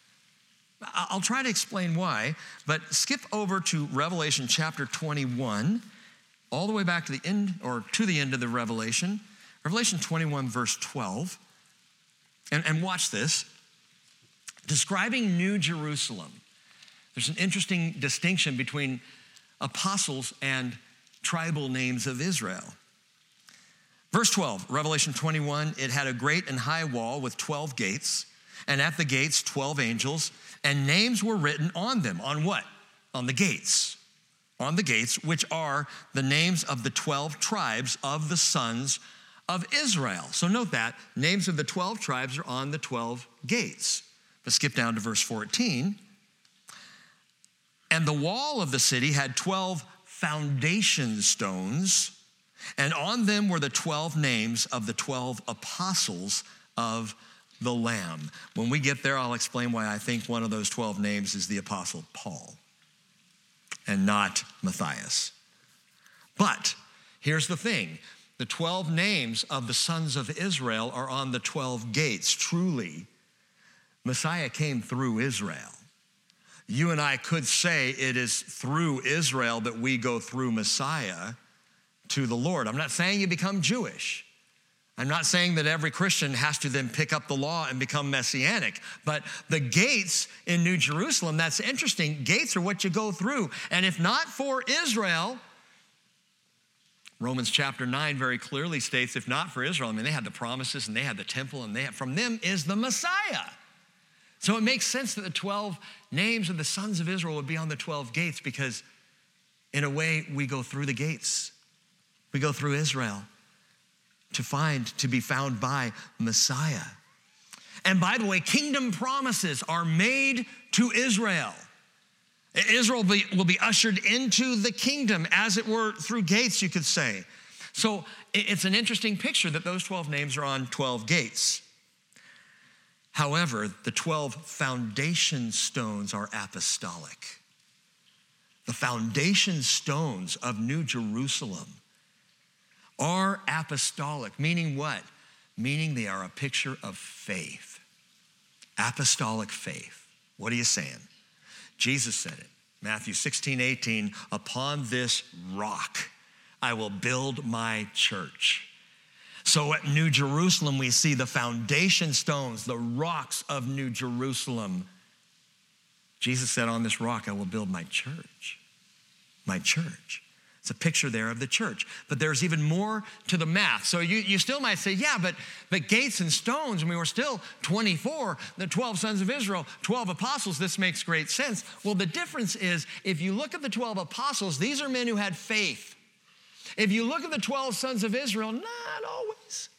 I'll try to explain why, but skip over to Revelation chapter 21, all the way back to the end, or to the end of the Revelation. Revelation 21, verse 12. And watch this. Describing New Jerusalem. There's an interesting distinction between apostles and tribal names of Israel. Verse 12, Revelation 21, it had a great and high wall with 12 gates, and at the gates 12 angels, and names were written on them. On what? On the gates. On the gates, which are the names of the 12 tribes of the sons of Israel. So note that, names of the 12 tribes are on the 12 gates. But skip down to verse 14. And the wall of the city had 12 foundation stones, and on them were the 12 names of the 12 apostles of the Lamb. When we get there, I'll explain why I think one of those 12 names is the apostle Paul and not Matthias. But here's the thing. The 12 names of the sons of Israel are on the 12 gates. Truly, Messiah came through Israel. You and I could say it is through Israel that we go through Messiah to the Lord. I'm not saying you become Jewish. I'm not saying that every Christian has to then pick up the law and become messianic. But the gates in New Jerusalem, that's interesting. Gates are what you go through. And if not for Israel, Romans chapter 9 very clearly states, if not for Israel, I mean, they had the promises and they had the temple, and from them is the Messiah. So it makes sense that the 12 names of the sons of Israel would be on the 12 gates, because in a way we go through the gates. We go through Israel to be found by Messiah. And by the way, kingdom promises are made to Israel. Israel will be ushered into the kingdom, as it were, through gates, you could say. So it's an interesting picture that those 12 names are on 12 gates. However, the 12 foundation stones are apostolic. The foundation stones of New Jerusalem are apostolic, meaning what? Meaning they are a picture of faith. Apostolic faith. What are you saying? Jesus said it, Matthew 16, 18, upon this rock I will build my church. So at New Jerusalem, we see the foundation stones, the rocks of New Jerusalem. Jesus said, on this rock, I will build my church. My church. It's a picture there of the church. But there's even more to the math. So you still might say, yeah, but gates and stones, and we were still 24, the 12 sons of Israel, 12 apostles. This makes great sense. Well, the difference is, if you look at the 12 apostles, these are men who had faith. If you look at the 12 sons of Israel, not always.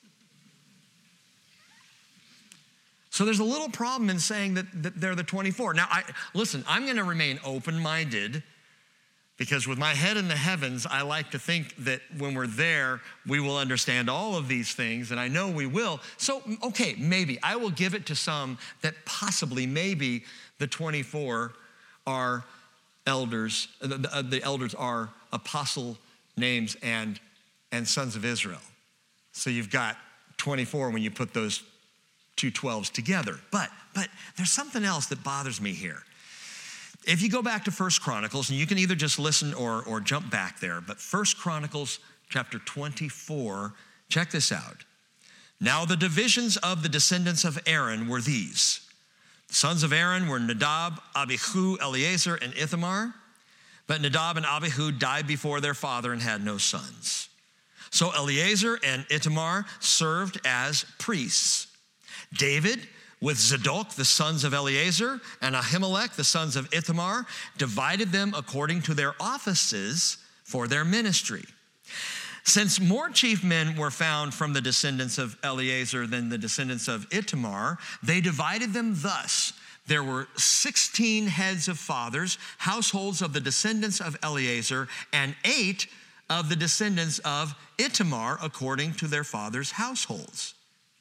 So there's a little problem in saying that they're the 24. Now, listen, I'm going to remain open-minded, because with my head in the heavens, I like to think that when we're there, we will understand all of these things, and I know we will. So, okay, maybe. I will give it to some that possibly, maybe, the 24 are elders. The elders are apostle names and sons of Israel. So you've got 24 when you put those two 12s together. But there's something else that bothers me here. If you go back to 1 Chronicles, and you can either just listen or jump back there, but 1 Chronicles chapter 24, check this out. Now the divisions of the descendants of Aaron were these. The sons of Aaron were Nadab, Abihu, Eleazar, and Ithamar. But Nadab and Abihu died before their father and had no sons. So Eleazar and Ithamar served as priests. David, with Zadok, the sons of Eleazar, and Ahimelech, the sons of Ithamar, divided them according to their offices for their ministry. Since more chief men were found from the descendants of Eleazar than the descendants of Ithamar, they divided them thus. There were 16 heads of fathers, households of the descendants of Eleazar, and 8 of the descendants of Ithamar according to their fathers' households.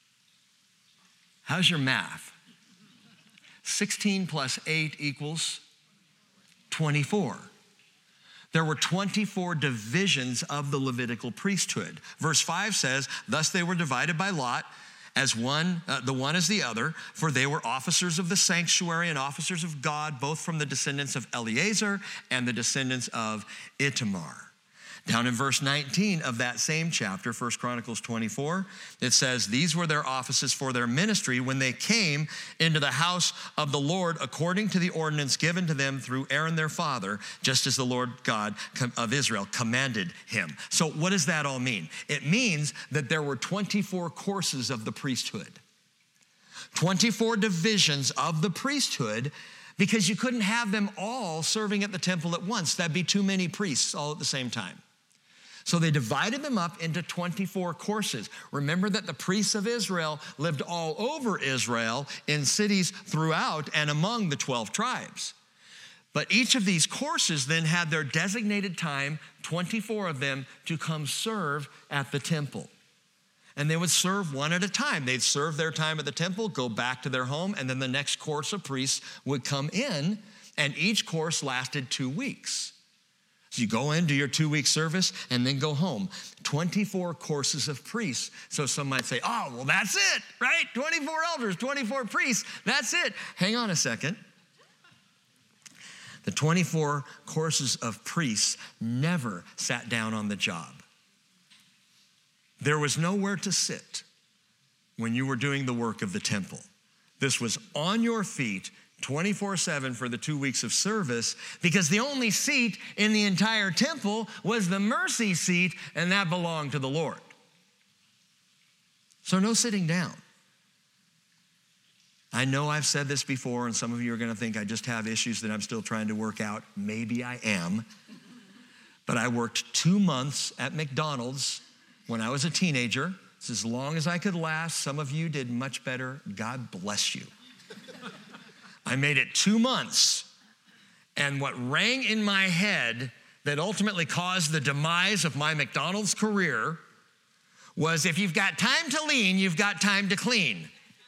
How's your math? 16 plus 8 equals 24. There were 24 divisions of the Levitical priesthood. Verse 5 says, thus they were divided by lot, as one, the one as the other, for they were officers of the sanctuary and officers of God, both from the descendants of Eleazar and the descendants of Ithamar. Down in verse 19 of that same chapter, 1 Chronicles 24, it says, these were their offices for their ministry when they came into the house of the Lord according to the ordinance given to them through Aaron their father, just as the Lord God of Israel commanded him. So what does that all mean? It means that there were 24 courses of the priesthood, 24 divisions of the priesthood, because you couldn't have them all serving at the temple at once. That'd be too many priests all at the same time. So they divided them up into 24 courses. Remember that the priests of Israel lived all over Israel in cities throughout and among the 12 tribes. But each of these courses then had their designated time, 24 of them, to come serve at the temple. And they would serve one at a time. They'd serve their time at the temple, go back to their home, and then the next course of priests would come in, and each course lasted 2 weeks. So you go in, do your 2-week service, and then go home. 24 courses of priests. So some might say, oh, well, that's it, right? 24 elders, 24 priests, that's it. Hang on a second. The 24 courses of priests never sat down on the job. There was nowhere to sit when you were doing the work of the temple. This was on your feet 24/7 for the 2 weeks of service, because the only seat in the entire temple was the mercy seat, and that belonged to the Lord. So no sitting down. I know I've said this before, and some of you are going to think I just have issues that I'm still trying to work out. Maybe I am. But I worked 2 months at McDonald's when I was a teenager. It's as long as I could last. Some of you did much better. God bless you. I made it 2 months. And what rang in my head that ultimately caused the demise of my McDonald's career was, if you've got time to lean, you've got time to clean.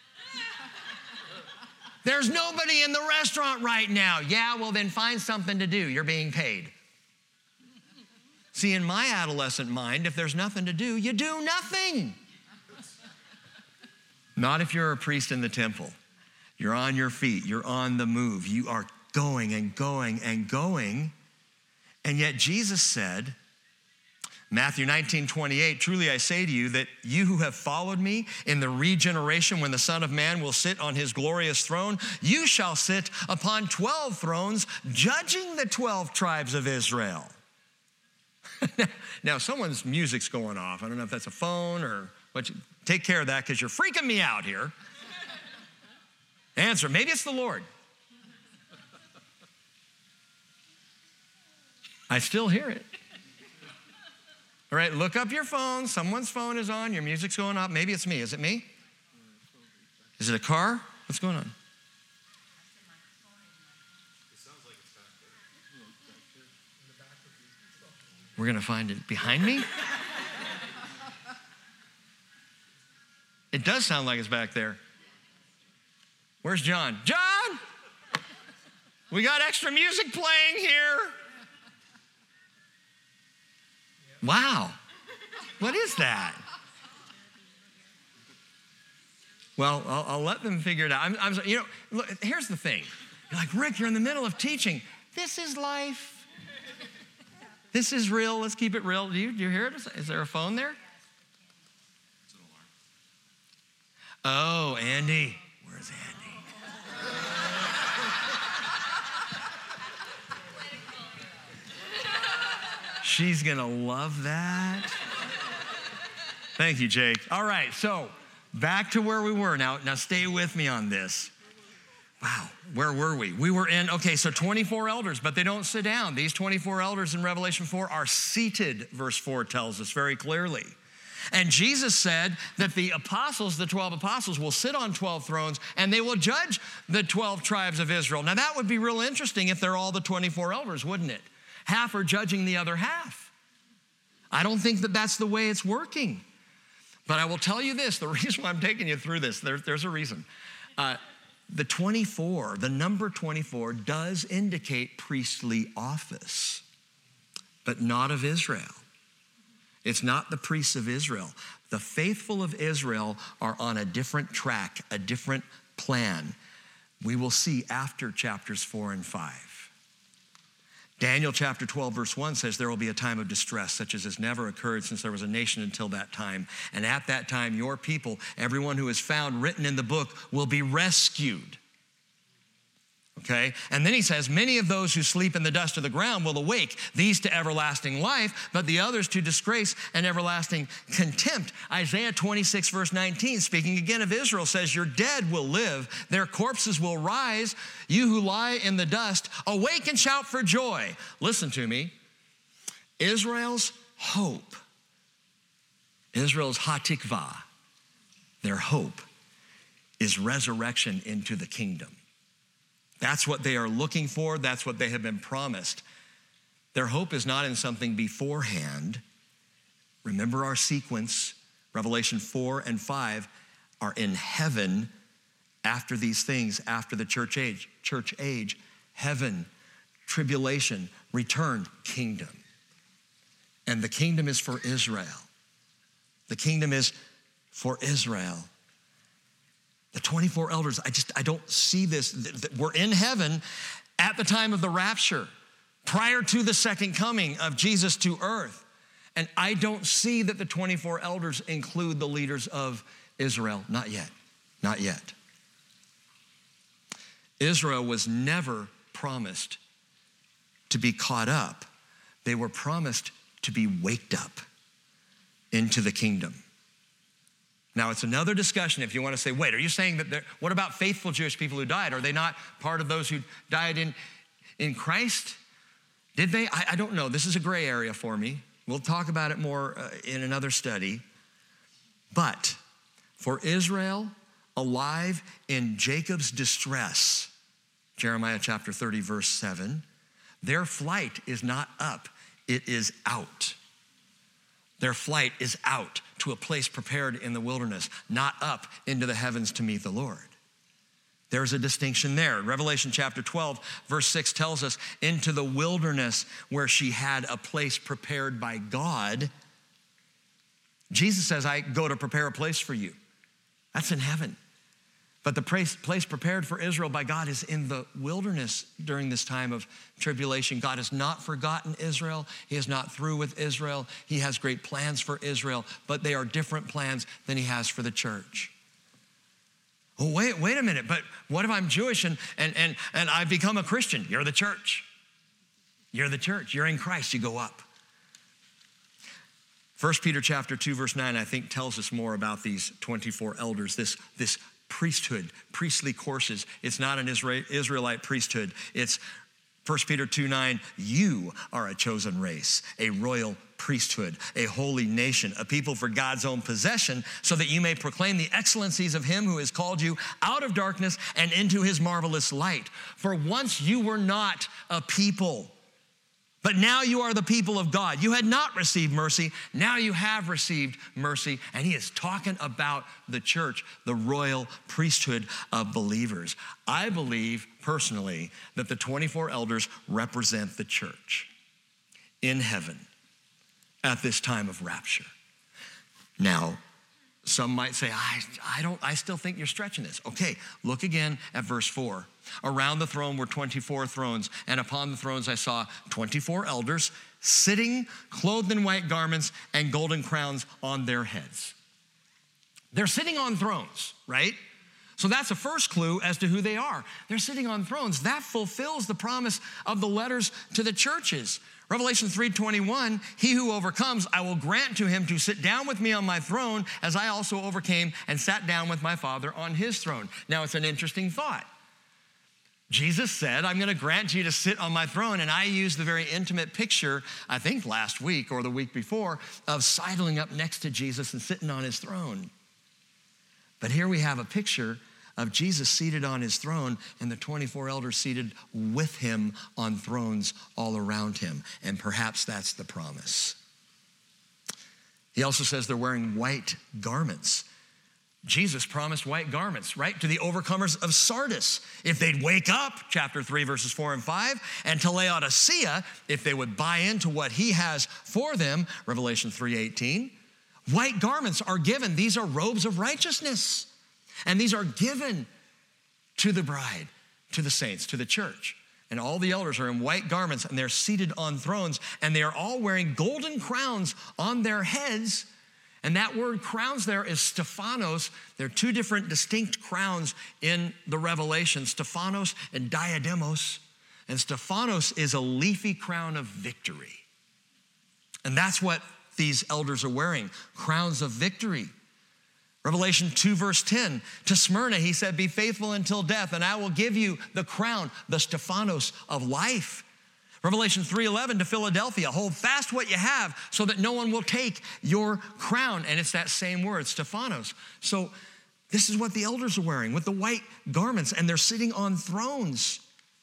There's nobody in the restaurant right now. Yeah, well then find something to do. You're being paid. See, in my adolescent mind, if there's nothing to do, you do nothing. Not if you're a priest in the temple. You're on your feet. You're on the move. You are going and going and going. And yet Jesus said, Matthew 19:28, truly I say to you that you who have followed me in the regeneration when the Son of Man will sit on his glorious throne, you shall sit upon 12 thrones, judging the 12 tribes of Israel. Now, someone's music's going off. I don't know if that's a phone or what. Take care of that because you're freaking me out here. Answer, maybe it's the Lord. I still hear it. All right, look up your phone. Someone's phone is on. Your music's going off. Maybe it's me. Is it me? Is it a car? What's going on? We're going to find it behind me? It does sound like it's back there. Where's John? John! We got extra music playing here. Wow. What is that? Well, I'll let them figure it out. Look, here's the thing. You're like, Rick, you're in the middle of teaching. This is life. This is real. Let's keep it real. Do you hear it? Is there a phone there? It's an alarm. Oh, Andy. Where's Andy? She's going to love that. Thank you, Jake. All right, so back to where we were. Now stay with me on this. Wow, where were we? We were in, so 24 elders, but they don't sit down. These 24 elders in Revelation 4 are seated, verse 4 tells us very clearly. And Jesus said that the apostles, the 12 apostles, will sit on 12 thrones and they will judge the 12 tribes of Israel. Now that would be real interesting if they're all the 24 elders, wouldn't it? Half are judging the other half. I don't think that that's the way it's working. But I will tell you this, the reason why I'm taking you through this, there's a reason. The number 24 does indicate priestly office, but not of Israel. It's not the priests of Israel. The faithful of Israel are on a different track, a different plan. We will see after chapters 4 and 5. Daniel chapter 12, verse 1 says, there will be a time of distress such as has never occurred since there was a nation until that time. And at that time, your people, everyone who is found written in the book, will be rescued. Okay? And then he says, many of those who sleep in the dust of the ground will awake, these to everlasting life, but the others to disgrace and everlasting contempt. Isaiah 26, verse 19, speaking again of Israel, says, your dead will live, their corpses will rise. You who lie in the dust, awake and shout for joy. Listen to me. Israel's hope, Israel's hatikvah, their hope is resurrection into the kingdom. That's what they are looking for. That's what they have been promised. Their hope is not in something beforehand. Remember our sequence. Revelation 4 and 5 are in heaven after these things, after the church age, heaven, tribulation, return, kingdom. And the kingdom is for Israel. The kingdom is for Israel. The 24 elders, I don't see this. We're in heaven at the time of the rapture, prior to the second coming of Jesus to earth. And I don't see that the 24 elders include the leaders of Israel. Not yet. Not yet. Israel was never promised to be caught up. They were promised to be waked up into the kingdom. Now, it's another discussion if you want to say, wait, are you saying that what about faithful Jewish people who died? Are they not part of those who died in Christ? Did they? I don't know. This is a gray area for me. We'll talk about it more in another study. But for Israel, alive in Jacob's distress, Jeremiah chapter 30, verse 7, their flight is not up, it is out. Their flight is out to a place prepared in the wilderness, not up into the heavens to meet the Lord. There's a distinction there. Revelation chapter 12, verse 6 tells us, into the wilderness where she had a place prepared by God. Jesus says, I go to prepare a place for you. That's in heaven. But the place prepared for Israel by God is in the wilderness during this time of tribulation. God has not forgotten Israel. He is not through with Israel. He has great plans for Israel, but they are different plans than he has for the church. Oh, wait a minute, but what if I'm Jewish and I've become a Christian? You're the church. You're the church. You're in Christ. You go up. 1 Peter chapter 2, verse 9, I think tells us more about these 24 elders, this priesthood, priestly courses. It's not an Israelite priesthood. It's 1 Peter 2:9, you are a chosen race, a royal priesthood, a holy nation, a people for God's own possession, so that you may proclaim the excellencies of him who has called you out of darkness and into his marvelous light. For once you were not a people, but now you are the people of God. You had not received mercy. Now you have received mercy. And he is talking about the church, the royal priesthood of believers. I believe personally that the 24 elders represent the church in heaven at this time of rapture. Now, some might say, I still think you're stretching this. Okay, look again at verse 4. Around the throne were 24 thrones, and upon the thrones I saw 24 elders sitting, clothed in white garments and golden crowns on their heads. They're sitting on thrones, right? So that's a first clue as to who they are. They're sitting on thrones. That fulfills the promise of the letters to the churches. Revelation 3:21, he who overcomes, I will grant to him to sit down with me on my throne, as I also overcame and sat down with my Father on his throne. Now, it's an interesting thought. Jesus said, I'm going to grant you to sit on my throne. And I used the very intimate picture, I think last week or the week before, of sidling up next to Jesus and sitting on his throne. But here we have a picture of Jesus seated on his throne and the 24 elders seated with him on thrones all around him. And perhaps that's the promise. He also says they're wearing white garments. Jesus promised white garments, right, to the overcomers of Sardis. If they'd wake up, chapter 3, verses 4 and 5, and to Laodicea, if they would buy into what he has for them, Revelation 3:18, white garments are given. These are robes of righteousness. And these are given to the bride, to the saints, to the church. And all the elders are in white garments, and they're seated on thrones, and they are all wearing golden crowns on their heads. And that word crowns there is Stephanos. There are two different distinct crowns in the Revelation, Stephanos and diademos. And Stephanos is a leafy crown of victory. And that's what these elders are wearing, crowns of victory. Revelation 2, verse 10, to Smyrna, he said, be faithful until death, and I will give you the crown, the Stephanos of life. Revelation 3:11 to Philadelphia, hold fast what you have so that no one will take your crown. And it's that same word, Stephanos. So this is what the elders are wearing with the white garments, and they're sitting on thrones.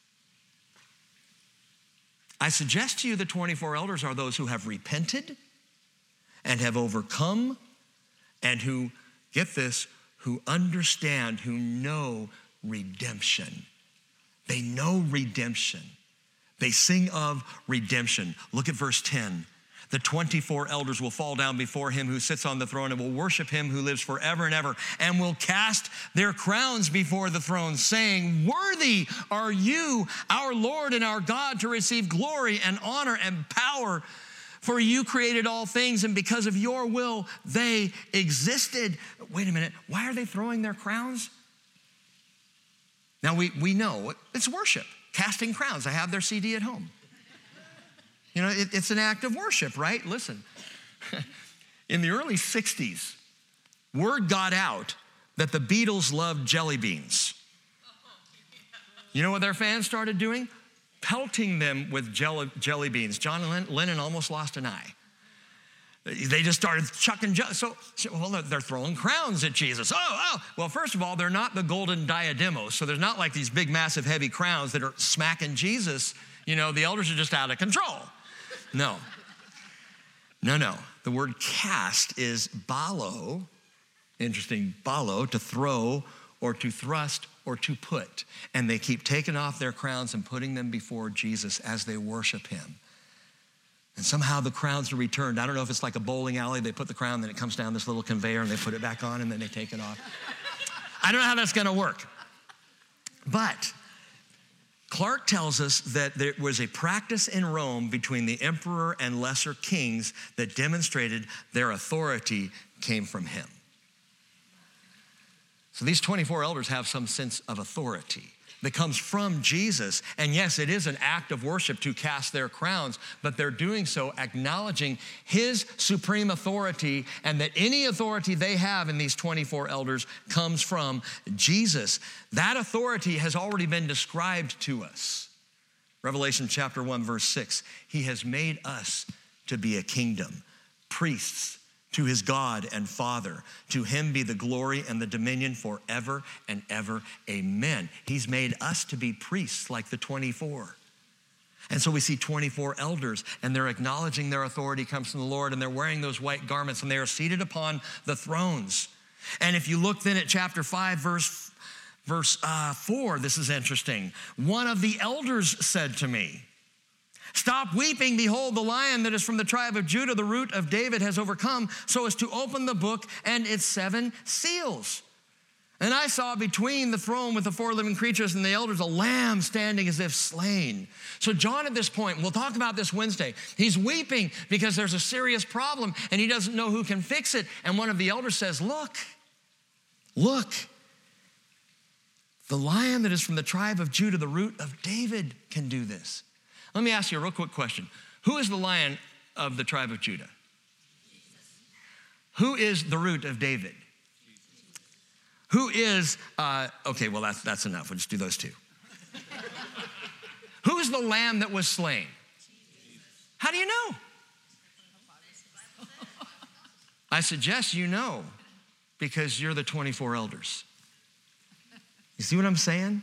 I suggest to you the 24 elders are those who have repented and have overcome and who, get this, who understand, who know redemption. They know redemption. They sing of redemption. Look at verse 10. The 24 elders will fall down before him who sits on the throne and will worship him who lives forever and ever, and will cast their crowns before the throne, saying, worthy are you, our Lord and our God, to receive glory and honor and power. For you created all things, and because of your will, they existed. Wait a minute, why are they throwing their crowns? Now we know it's worship. Casting crowns. I have their CD at home. You know, it's an act of worship, right? Listen, in the early 60s, word got out that the Beatles loved jelly beans. You know what their fans started doing? Pelting them with jelly beans. John Lennon almost lost an eye. They just started chucking, well, they're throwing crowns at Jesus. Well, first of all, they're not the golden diademos, so there's not like these big, massive, heavy crowns that are smacking Jesus. You know, the elders are just out of control. No. The word cast is balo, interesting, balo, to throw or to thrust or to put. And they keep taking off their crowns and putting them before Jesus as they worship him. And somehow the crowns are returned. I don't know if it's like a bowling alley. They put the crown, then it comes down this little conveyor, and they put it back on, and then they take it off. I don't know how that's going to work. But Clark tells us that there was a practice in Rome between the emperor and lesser kings that demonstrated their authority came from him. So these 24 elders have some sense of authority that comes from Jesus. And yes, it is an act of worship to cast their crowns, but they're doing so acknowledging his supreme authority, and that any authority they have in these 24 elders comes from Jesus. That authority has already been described to us. Revelation chapter 1, verse 6, he has made us to be a kingdom, priests to his God and Father. To him be the glory and the dominion forever and ever. Amen. He's made us to be priests like the 24. And so we see 24 elders, and they're acknowledging their authority comes from the Lord, and they're wearing those white garments, and they are seated upon the thrones. And if you look then at chapter 5, verse 4, this is interesting. One of the elders said to me, "Stop weeping. Behold, the Lion that is from the tribe of Judah, the root of David, has overcome so as to open the book and its 7 seals. And I saw between the throne with the 4 living creatures and the elders a lamb standing as if slain." So John at this point, and we'll talk about this Wednesday, he's weeping because there's a serious problem and he doesn't know who can fix it. And one of the elders says, look, the Lion that is from the tribe of Judah, the root of David, can do this. Let me ask you a real quick question. Who is the Lion of the tribe of Judah? Jesus. Who is the root of David? Jesus. Who is, okay, well, that's enough. We'll just do those two. Who is the lamb that was slain? Jesus. How do you know? I suggest you know because you're the 24 elders. You see what I'm saying?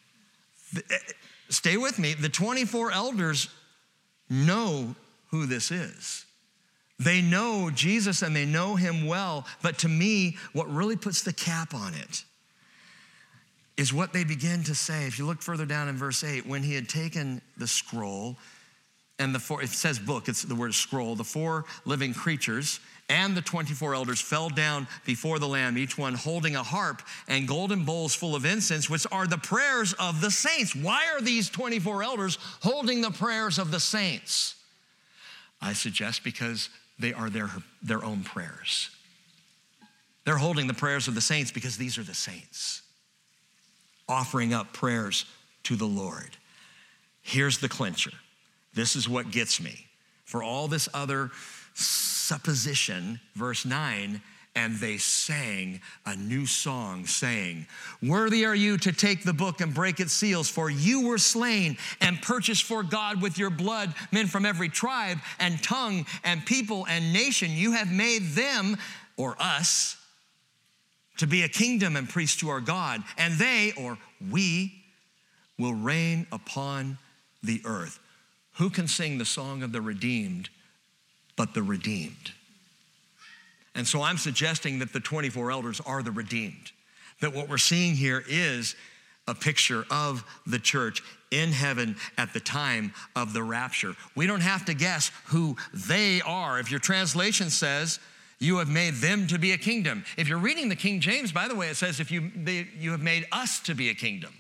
Stay with me. The 24 elders know who this is. They know Jesus and they know him well. But to me, what really puts the cap on it is what they begin to say. If you look further down in verse 8, when he had taken the scroll, and it says book, it's the word scroll, the 4 living creatures and the 24 elders fell down before the Lamb, each one holding a harp and golden bowls full of incense, which are the prayers of the saints. Why are these 24 elders holding the prayers of the saints? I suggest because they are their own prayers. They're holding the prayers of the saints because these are the saints offering up prayers to the Lord. Here's the clincher. This is what gets me. For all this other supposition, verse 9, and they sang a new song saying, "Worthy are you to take the book and break its seals, for you were slain and purchased for God with your blood men from every tribe and tongue and people and nation. You have made them," or us, "to be a kingdom and priests to our God, and they," or we, "will reign upon the earth." Who can sing the song of the redeemed but the redeemed? And so I'm suggesting that the 24 elders are the redeemed. That what we're seeing here is a picture of the church in heaven at the time of the rapture. We don't have to guess who they are. If your translation says, "You have made them to be a kingdom." If you're reading the King James, by the way, it says, you have made us to be a kingdom.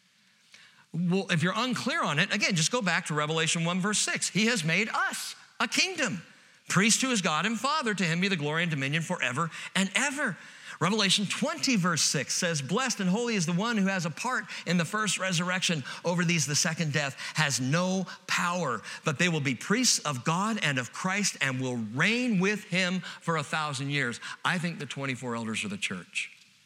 Well, if you're unclear on it, again, just go back to Revelation 1, verse 6. He has made us a kingdom, priest to his God and Father. To him be the glory and dominion forever and ever. Revelation 20, verse 6 says, "Blessed and holy is the one who has a part in the first resurrection. Over these, the second death has no power, but they will be priests of God and of Christ and will reign with him for 1,000 years. I think the 24 elders are the church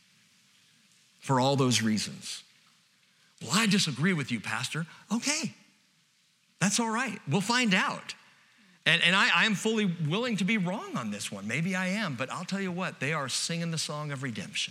for all those reasons. Well, I disagree with you, Pastor. Okay, that's all right. We'll find out. And I am fully willing to be wrong on this one. Maybe I am, but I'll tell you what, they are singing the song of redemption.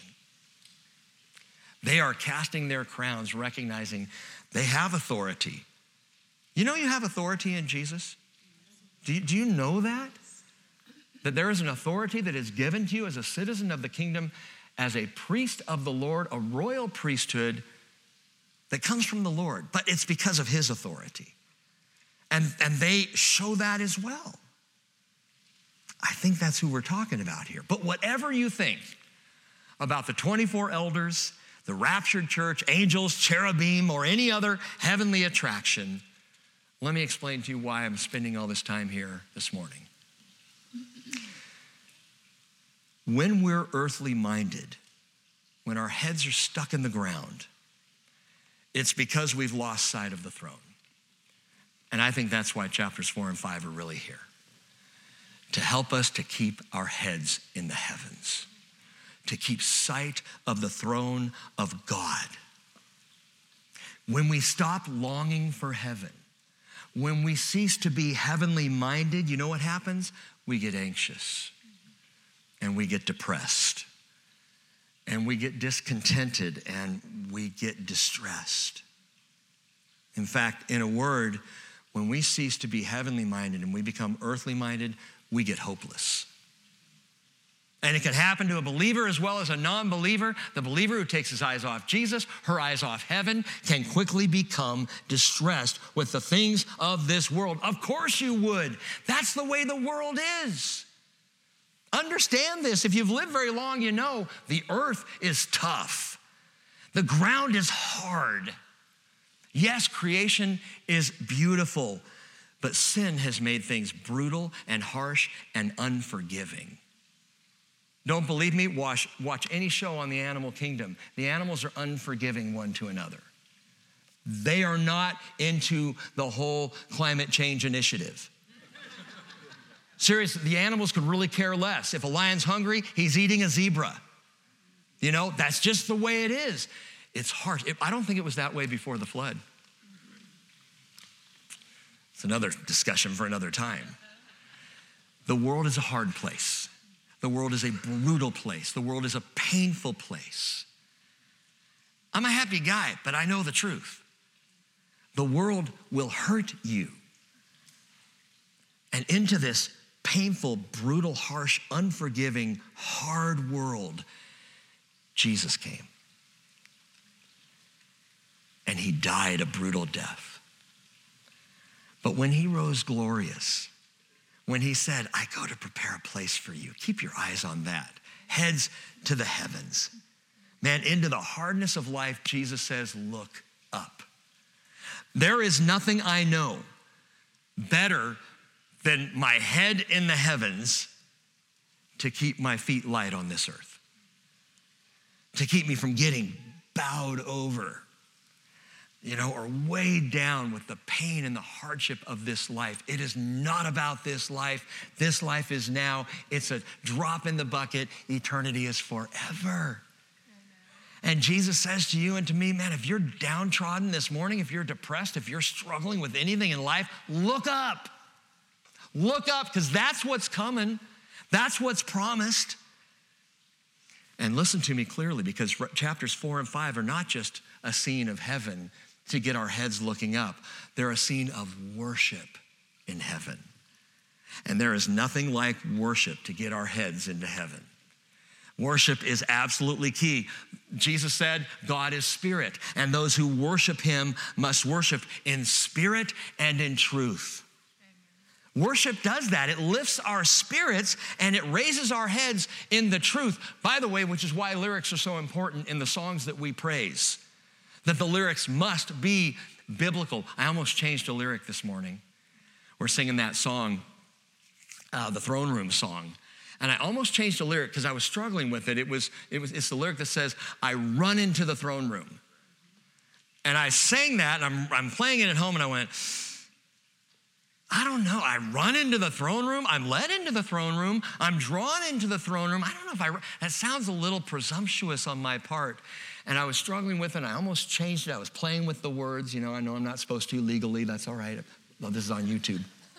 They are casting their crowns, recognizing they have authority. You know you have authority in Jesus? Do you know that? That there is an authority that is given to you as a citizen of the kingdom, as a priest of the Lord, a royal priesthood that comes from the Lord, but it's because of his authority. And they show that as well. I think that's who we're talking about here. But whatever you think about the 24 elders, the raptured church, angels, cherubim, or any other heavenly attraction, let me explain to you why I'm spending all this time here this morning. When we're earthly minded, when our heads are stuck in the ground, it's because we've lost sight of the throne. And I think that's why chapters 4 and 5 are really here, to help us to keep our heads in the heavens, to keep sight of the throne of God. When we stop longing for heaven, when we cease to be heavenly minded, you know what happens? We get anxious and we get depressed and we get discontented and we get distressed. In fact, in a word, when we cease to be heavenly minded and we become earthly minded, we get hopeless. And it can happen to a believer as well as a non-believer. The believer who takes his eyes off Jesus, her eyes off heaven, can quickly become distressed with the things of this world. Of course you would. That's the way the world is. Understand this. If you've lived very long, you know the earth is tough. The ground is hard. Yes, creation is beautiful, but sin has made things brutal and harsh and unforgiving. Don't believe me? Watch any show on the animal kingdom. The animals are unforgiving one to another. They are not into the whole climate change initiative. Seriously, the animals could really care less. If a lion's hungry, he's eating a zebra. You know, that's just the way it is. It's harsh. I don't think it was that way before the flood. It's another discussion for another time. The world is a hard place. The world is a brutal place. The world is a painful place. I'm a happy guy, but I know the truth. The world will hurt you. And into this painful, brutal, harsh, unforgiving, hard world, Jesus came. And he died a brutal death. But when he rose glorious, when he said, I go to prepare a place for you, keep your eyes on that. Heads to the heavens. Man, into the hardness of life, Jesus says, look up. There is nothing I know better than my head in the heavens to keep my feet light on this earth, to keep me from getting bowed over, or weighed down with the pain and the hardship of this life. It is not about this life. This life is now. It's a drop in the bucket. Eternity is forever. And Jesus says to you and to me, man, if you're downtrodden this morning, if you're depressed, if you're struggling with anything in life, look up. Look up, because that's what's coming. That's what's promised. And listen to me clearly, because chapters 4 and 5 are not just a scene of heaven to get our heads looking up. They're a scene of worship in heaven. And there is nothing like worship to get our heads into heaven. Worship is absolutely key. Jesus said, God is spirit, and those who worship him must worship in spirit and in truth. Worship does that. It lifts our spirits and it raises our heads in the truth. By the way, which is why lyrics are so important in the songs that we praise, that the lyrics must be biblical. I almost changed a lyric this morning. We're singing that song, the Throne Room song. And I almost changed the lyric because I was struggling with it. It's the lyric that says, I run into the throne room. And I sang that, and I'm playing it at home, and I went, I don't know. I run into the throne room. I'm led into the throne room. I'm drawn into the throne room. I don't know if that sounds a little presumptuous on my part. And I was struggling with it, and I almost changed it. I was playing with the words. I know I'm not supposed to legally. That's all right. Well, this is on YouTube.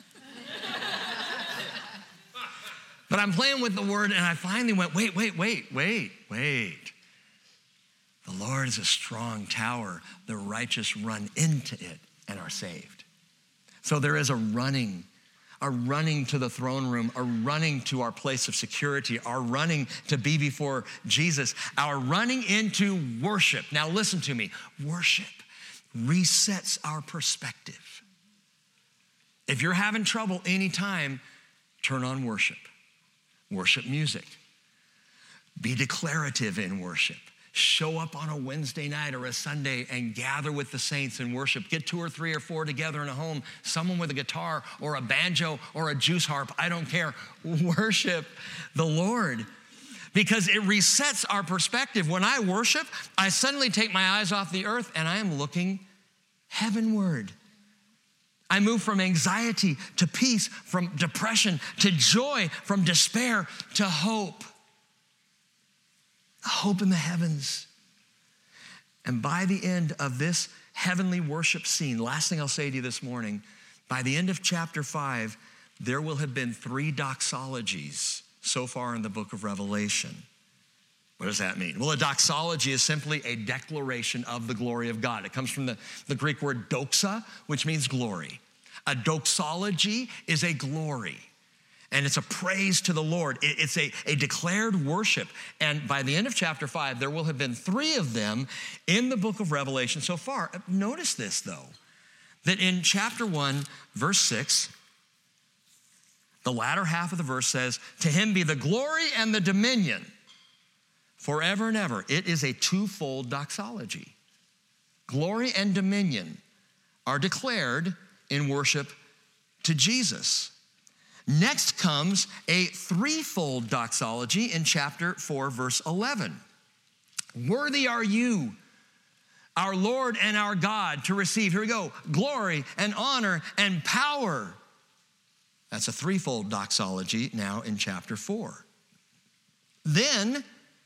But I'm playing with the word, and I finally went, wait. The Lord is a strong tower. The righteous run into it and are saved. So there is a running to the throne room, a running to our place of security, our running to be before Jesus, our running into worship. Now listen to me. Worship resets our perspective. If you're having trouble anytime, turn on worship. Worship music. Be declarative in worship. Show up on a Wednesday night or a Sunday and gather with the saints in worship. Get 2 or 3 or 4 together in a home, someone with a guitar or a banjo or a juice harp, I don't care. Worship the Lord, because it resets our perspective. When I worship, I suddenly take my eyes off the earth and I am looking heavenward. I move from anxiety to peace, from depression to joy, from despair to hope. Hope in the heavens. And by the end of this heavenly worship scene, last thing I'll say to you this morning, by the end of chapter 5, there will have been 3 doxologies so far in the book of Revelation. What does that mean? Well, a doxology is simply a declaration of the glory of God. It comes from the Greek word doxa, which means glory. A doxology is a glory. And it's a praise to the Lord. It's a declared worship. And by the end of chapter 5, there will have been 3 of them in the book of Revelation so far. Notice this, though, that in chapter 1, verse 6, the latter half of the verse says, "To him be the glory and the dominion forever and ever." It is a twofold doxology. Glory and dominion are declared in worship to Jesus. Next comes a threefold doxology in chapter 4, verse 11. "Worthy are you, our Lord and our God, to receive," here we go, "glory and honor and power." That's a threefold doxology now in chapter 4. Then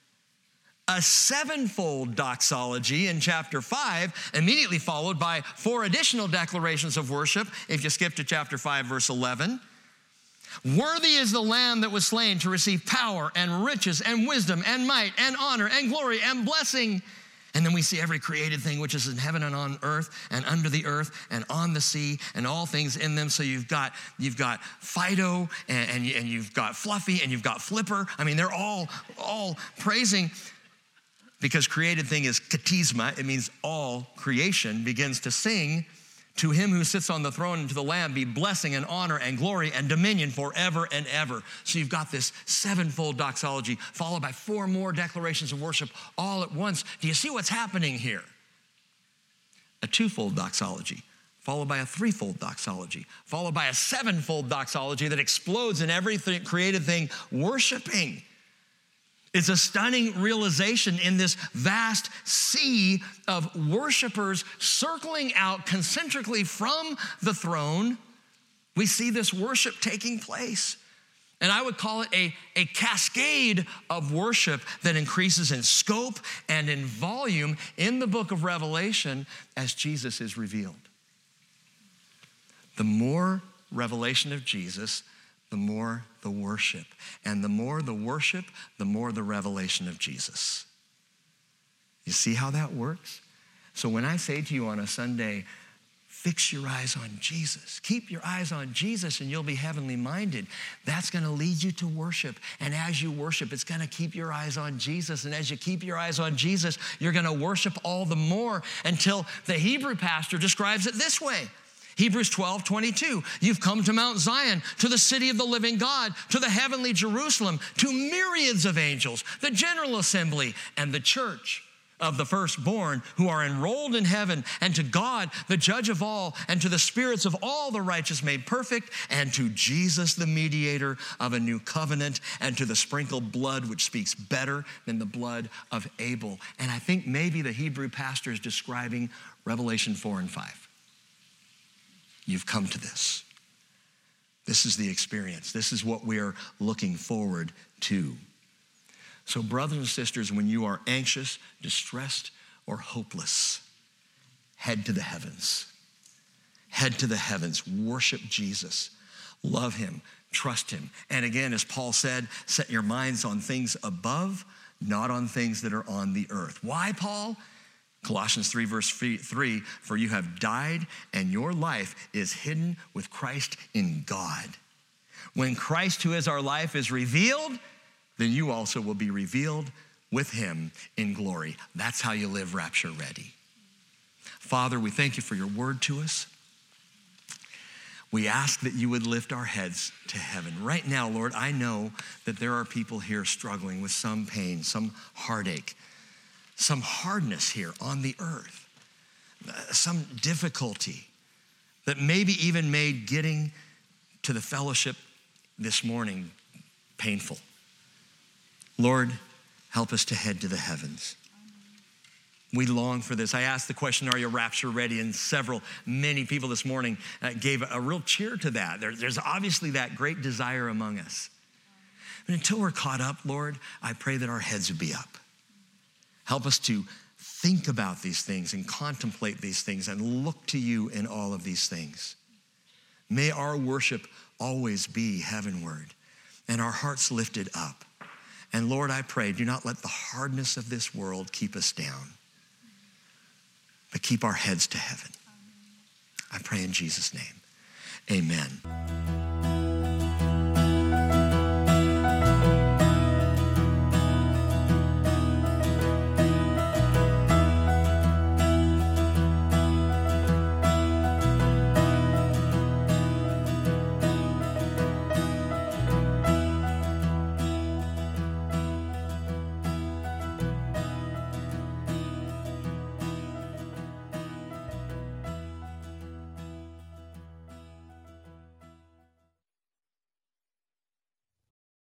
a sevenfold doxology in chapter 5, immediately followed by 4 additional declarations of worship. If you skip to chapter 5, verse 11, "Worthy is the Lamb that was slain to receive power and riches and wisdom and might and honor and glory and blessing." And then we see every created thing which is in heaven and on earth and under the earth and on the sea and all things in them. So you've got Fido and you've got Fluffy and you've got Flipper. I mean, they're all praising, because created thing is katisma. It means all creation begins to sing, "To him who sits on the throne and to the Lamb be blessing and honor and glory and dominion forever and ever." So you've got this sevenfold doxology followed by 4 more declarations of worship all at once. Do you see what's happening here? A twofold doxology followed by a threefold doxology, followed by a sevenfold doxology that explodes in every created thing worshiping. It's a stunning realization in this vast sea of worshipers circling out concentrically from the throne. We see this worship taking place. And I would call it a cascade of worship that increases in scope and in volume in the book of Revelation as Jesus is revealed. The more revelation of Jesus, the more the worship. And the more the worship, the more the revelation of Jesus. You see how that works? So when I say to you on a Sunday, fix your eyes on Jesus, keep your eyes on Jesus and you'll be heavenly minded, that's gonna lead you to worship. And as you worship, it's gonna keep your eyes on Jesus. And as you keep your eyes on Jesus, you're gonna worship all the more until the Hebrew pastor describes it this way. Hebrews 12:22, "You've come to Mount Zion, to the city of the living God, to the heavenly Jerusalem, to myriads of angels, the general assembly, and the church of the firstborn who are enrolled in heaven, and to God, the judge of all, and to the spirits of all the righteous made perfect, and to Jesus, the mediator of a new covenant, and to the sprinkled blood which speaks better than the blood of Abel." And I think maybe the Hebrew pastor is describing Revelation 4 and 5. You've come to this. This is the experience. This is what we're looking forward to. So brothers and sisters, when you are anxious, distressed, or hopeless, head to the heavens. Head to the heavens. Worship Jesus. Love him. Trust him. And again, as Paul said, set your minds on things above, not on things that are on the earth. Why, Paul? Colossians 3, verse 3, "For you have died, and your life is hidden with Christ in God. When Christ, who is our life, is revealed, then you also will be revealed with him in glory." That's how you live rapture ready. Father, we thank you for your word to us. We ask that you would lift our heads to heaven. Right now, Lord, I know that there are people here struggling with some pain, some heartache, some hardness here on the earth, some difficulty that maybe even made getting to the fellowship this morning painful. Lord, help us to head to the heavens. We long for this. I asked the question, are you rapture ready? And many people this morning gave a real cheer to that. There's obviously that great desire among us. But until we're caught up, Lord, I pray that our heads would be up. Help us to think about these things and contemplate these things and look to you in all of these things. May our worship always be heavenward and our hearts lifted up. And Lord, I pray, do not let the hardness of this world keep us down, but keep our heads to heaven. I pray in Jesus' name, amen.